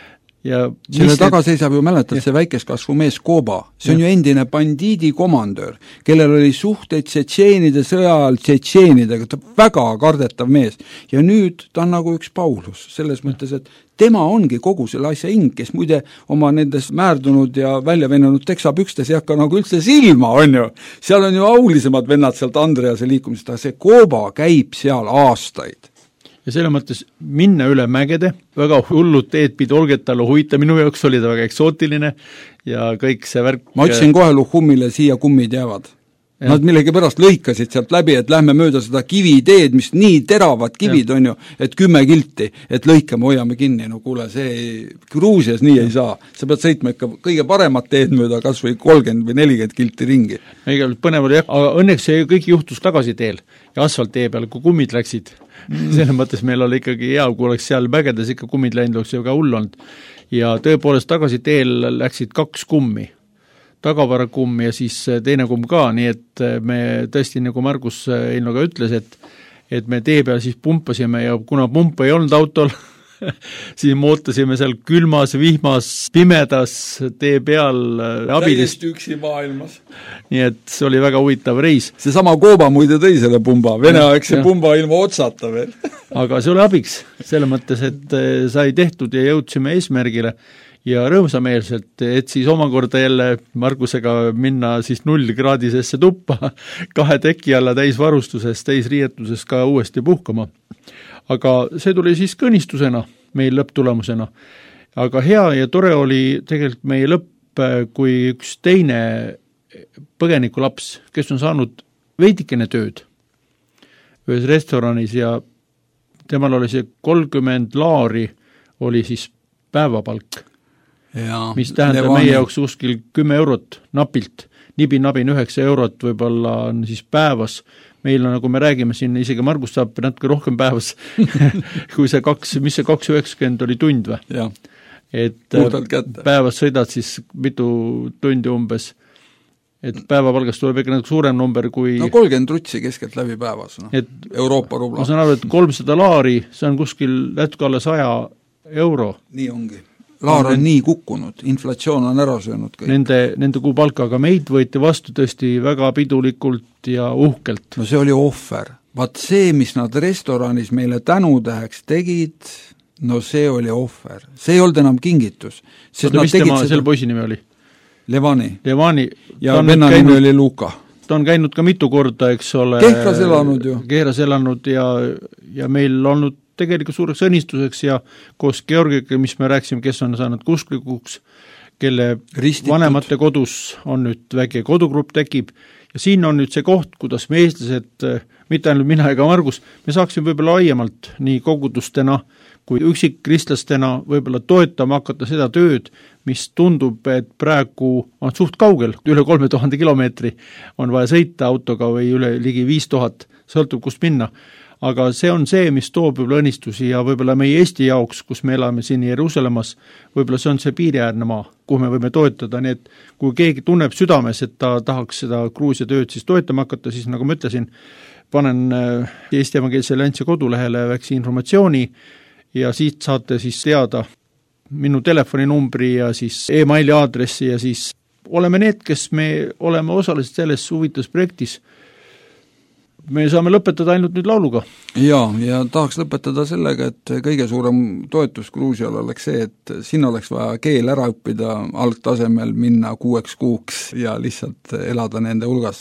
Ja selle taga seisab ju, mäletad, see väikeskasvu mees Koba, see on ju endine bandiidi komandöör, kellel oli suhteid tšetšeenide sõjal tšetšeenidega, ta väga kardetav mees. Ja nüüd ta on nagu üks Paulus, selles mõttes, et tema ongi kogu selle asja ing, kes muide oma nendes määrdunud ja välja venanud teksapükstes ei hakka nagu üldse silma, on ju. Seal on ju aulisemad vennad sealt Andrease liikumisest, aga see Koba käib seal aastaid. Ja selle mõttes minna üle mägede, väga hullud teed pidi Olgetalu huita, minu jaoks oli ta väga eksootiline ja kõik see värk. Ma ütlesin kohe Luhumile, siia kummid jäävad. Ja. Nad millegi pärast lõikasid sealt läbi, et lähme mööda seda kiviteed, mis nii teravad kivid on ju, et 10 kilti, et lõikame, hoiame kinni, no kuule, see Gruusias nii ei saa. Sa pead sõitma ikka kõige paremat teed mööda, kas või 30 või 40 kilti ringi. Põnev oli jah, aga õnneks see kõik juhtus tagasi teel ja asfalttee peal, kui kummid läksid. Selle mõttes meil oli ikkagi hea, kui oleks seal mägedes ikka kummid läinud, oleks ju ka hull olnud. Ja tõepoolest tagasi teel läksid 2 kummi. Tagavarakumm ja siis teine kumm ka, nii et me tõesti, nagu Margus Eilnoga ütles, et me tee peal siis pumpasime ja kuna pumpa ei olnud autol, siis mootasime seal külmas, vihmas, pimedas tee peal abilist. Täiesti üksi maailmas. Nii et see oli väga huvitav reis. See sama Koba muide tõi selle pumba, veneaegse pumba ilma otsata veel. Aga see oli abiks, selle mõttes, et sai tehtud ja jõudsime eesmärgile ja rõõmsameelselt, et siis omakorda jälle Margusega minna siis 0 kraadisesse tuppa 2 teki alla täisvarustuses, täisriietuses ka uuesti puhkama. Aga see tuli siis kõnistusena meil lõpptulemusena. Aga hea ja tore oli tegelikult meie lõpp, kui üks teine põgenikulaps, kes on saanud veidikene tööd ühes restoranis ja temal oli see 30 laari oli siis päevapalk. Ja, mis tähendab meie jaoks kuskil 10 eurot napilt, nibin-nabin 9 eurot võib-olla on siis päevas, meil on, nagu me räägime siin, isegi Margus saab natuke rohkem päevas, kui see 2,90 oli tund või? Jah, et päevas sõidad siis mitu tundi umbes, et päevapalgast tuleb ikka natuke suurem number kui... No 30 rutsi keskelt läbi päevas, no. Euroopa rubla. Ma saan aru, et 300 laari, see on kuskil natuke alla 100 euro. Nii ongi. Laar on nii kukkunud, inflatsioon on ära söönud kõik. Nende kuupalka, aga meid võeti vastu tõesti väga pidulikult ja uhkelt. No see oli ohver. Vaat see, mis nad restoranis meile tänutäheks tegid, no see oli ohver. See ei olnud enam kingitus. Mis tema selle poisi nimi oli? Levani. Ja venna nimi oli Luka. Ta on käinud ka mitu korda, eks ole. Kehras elanud ju. Kehras elanud ja meil olnud tegelikult suureks õnnistuseks ja koos Georgiga, mis me rääksime, kes on saanud kusklikuks, kelle ristitud. Vanemate kodus on nüüd väike kodugrupp tekib ja siin on nüüd see koht, kuidas me eestlased, mitte ainult mina ega Margus, me saaksime võib-olla laiemalt nii kogudustena kui üksikristlastena võib-olla toetama hakata seda tööd, mis tundub, et praegu on suht kaugel, üle 3000 kilomeetri on vaja sõita autoga või üle ligi 5000, sõltub kust minna. Aga see on see, mis toob võib-olla õnnistusi ja võib-olla meie Eesti jaoks, kus me elame siin Jeruusalemmas, võib-olla see on see piiriäärne maa, kuhu me võime toetada, nii et kui keegi tunneb südames, et ta tahaks seda Gruusia tööd siis toetama hakata, siis nagu ma ütlesin, panen Eesti Evangeelse Alliansi kodulehele väikse informatsiooni ja siit saate siis teada minu telefoninumbri ja siis e-maili aadressi ja siis oleme need, kes me oleme osalised selles huvitavas projektis. Me saame lõpetada ainult nüüd lauluga. Ja tahaks lõpetada sellega, et kõige suurem toetus Gruusial oleks see, et siin oleks vaja keel ära õppida algtasemel, minna 6 kuuks ja lihtsalt elada nende hulgas.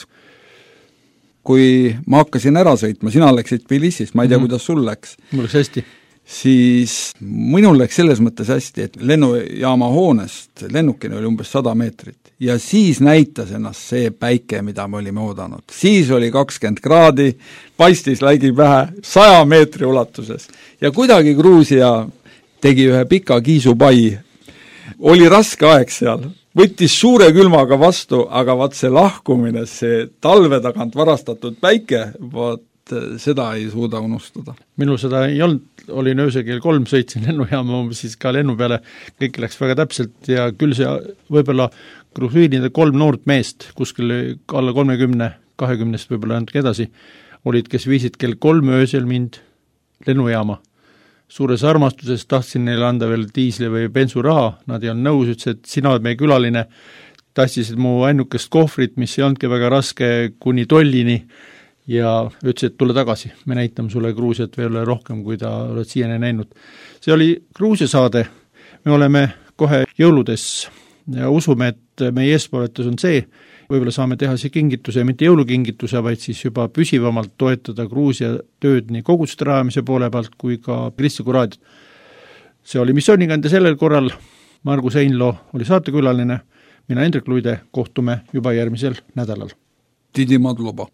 Kui ma hakkasin ära sõitma, sina läksid Tbilisist, ma ei tea, kuidas sul läks. Mul läks hästi. Siis minul läks selles mõttes hästi, et lennujaama hoonest lennukini oli umbes 100 meetrit ja siis näitas ennast see päike, mida me olime oodanud. Siis oli 20 kraadi, paistis läigi pähe 100 meetri ulatuses ja kuidagi Gruusia tegi ühe pika kiisupai. Oli raske aeg seal, võttis suure külmaga vastu, aga vaat see lahkumine, see talve tagant varastatud päike, vaat et seda ei suuda unustada. Minul seda ei olnud, olin öösel kell 3, sõitsin lennujaama, siis ka lennu peale, kõik läks väga täpselt ja küll see võib-olla grusiinide 3 noort meest, kuskil alla 30, 20 võib-olla natuke edasi, olid, kes viisid kell 3 öösel mind lennujaama. Suures armastuses tahtsin neile anda veel diisli või bensuraha, nad ei olnud nõus, ütles, et sina oled meie külaline, tassisid mu ainukest kohvrit, mis ei olnudki väga raske kuni tollini ja ütles, et tule tagasi, me näitame sulle Gruusiat veel rohkem, kui ta oled siiani näinud. See oli Gruusia saade, me oleme kohe jõuludes ja usume, et meie eespoletus on see, võib-olla saame teha see kingituse, mitte jõulukingituse, vaid siis juba püsivamalt toetada Gruusia tööd nii koguduste rajamise poole pealt kui ka kristliku raadiot. See oli missioonigande sellel korral, Margus Einlo oli saatekülaline, mina Hendrik Luide, kohtume juba järgmisel nädalal. Didi Madloba.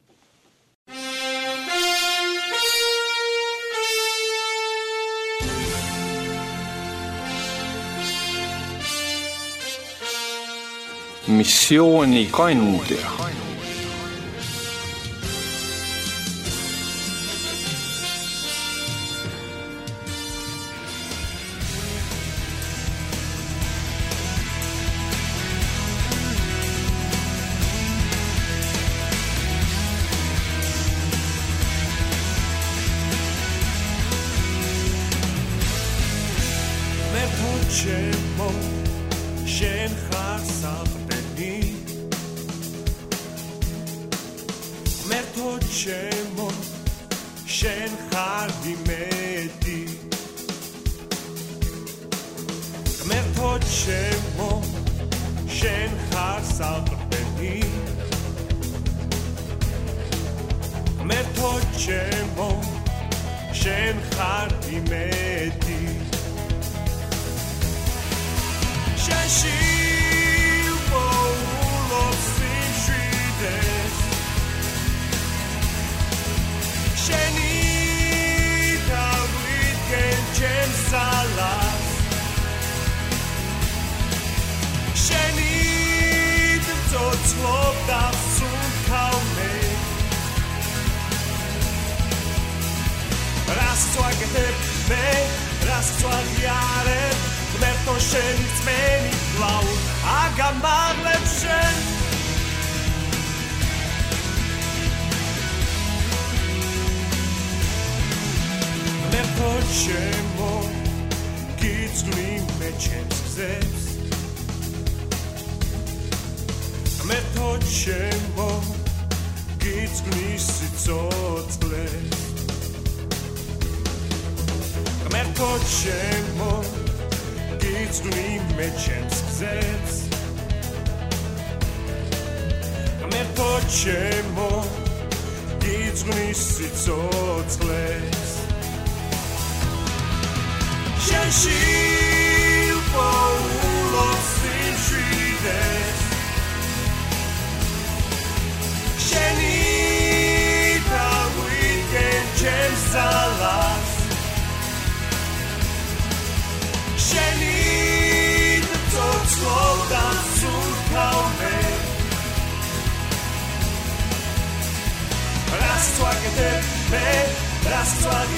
Missioonikandja.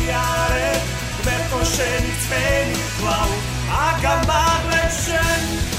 Verto še nic meni plav, a ga mag lepšen.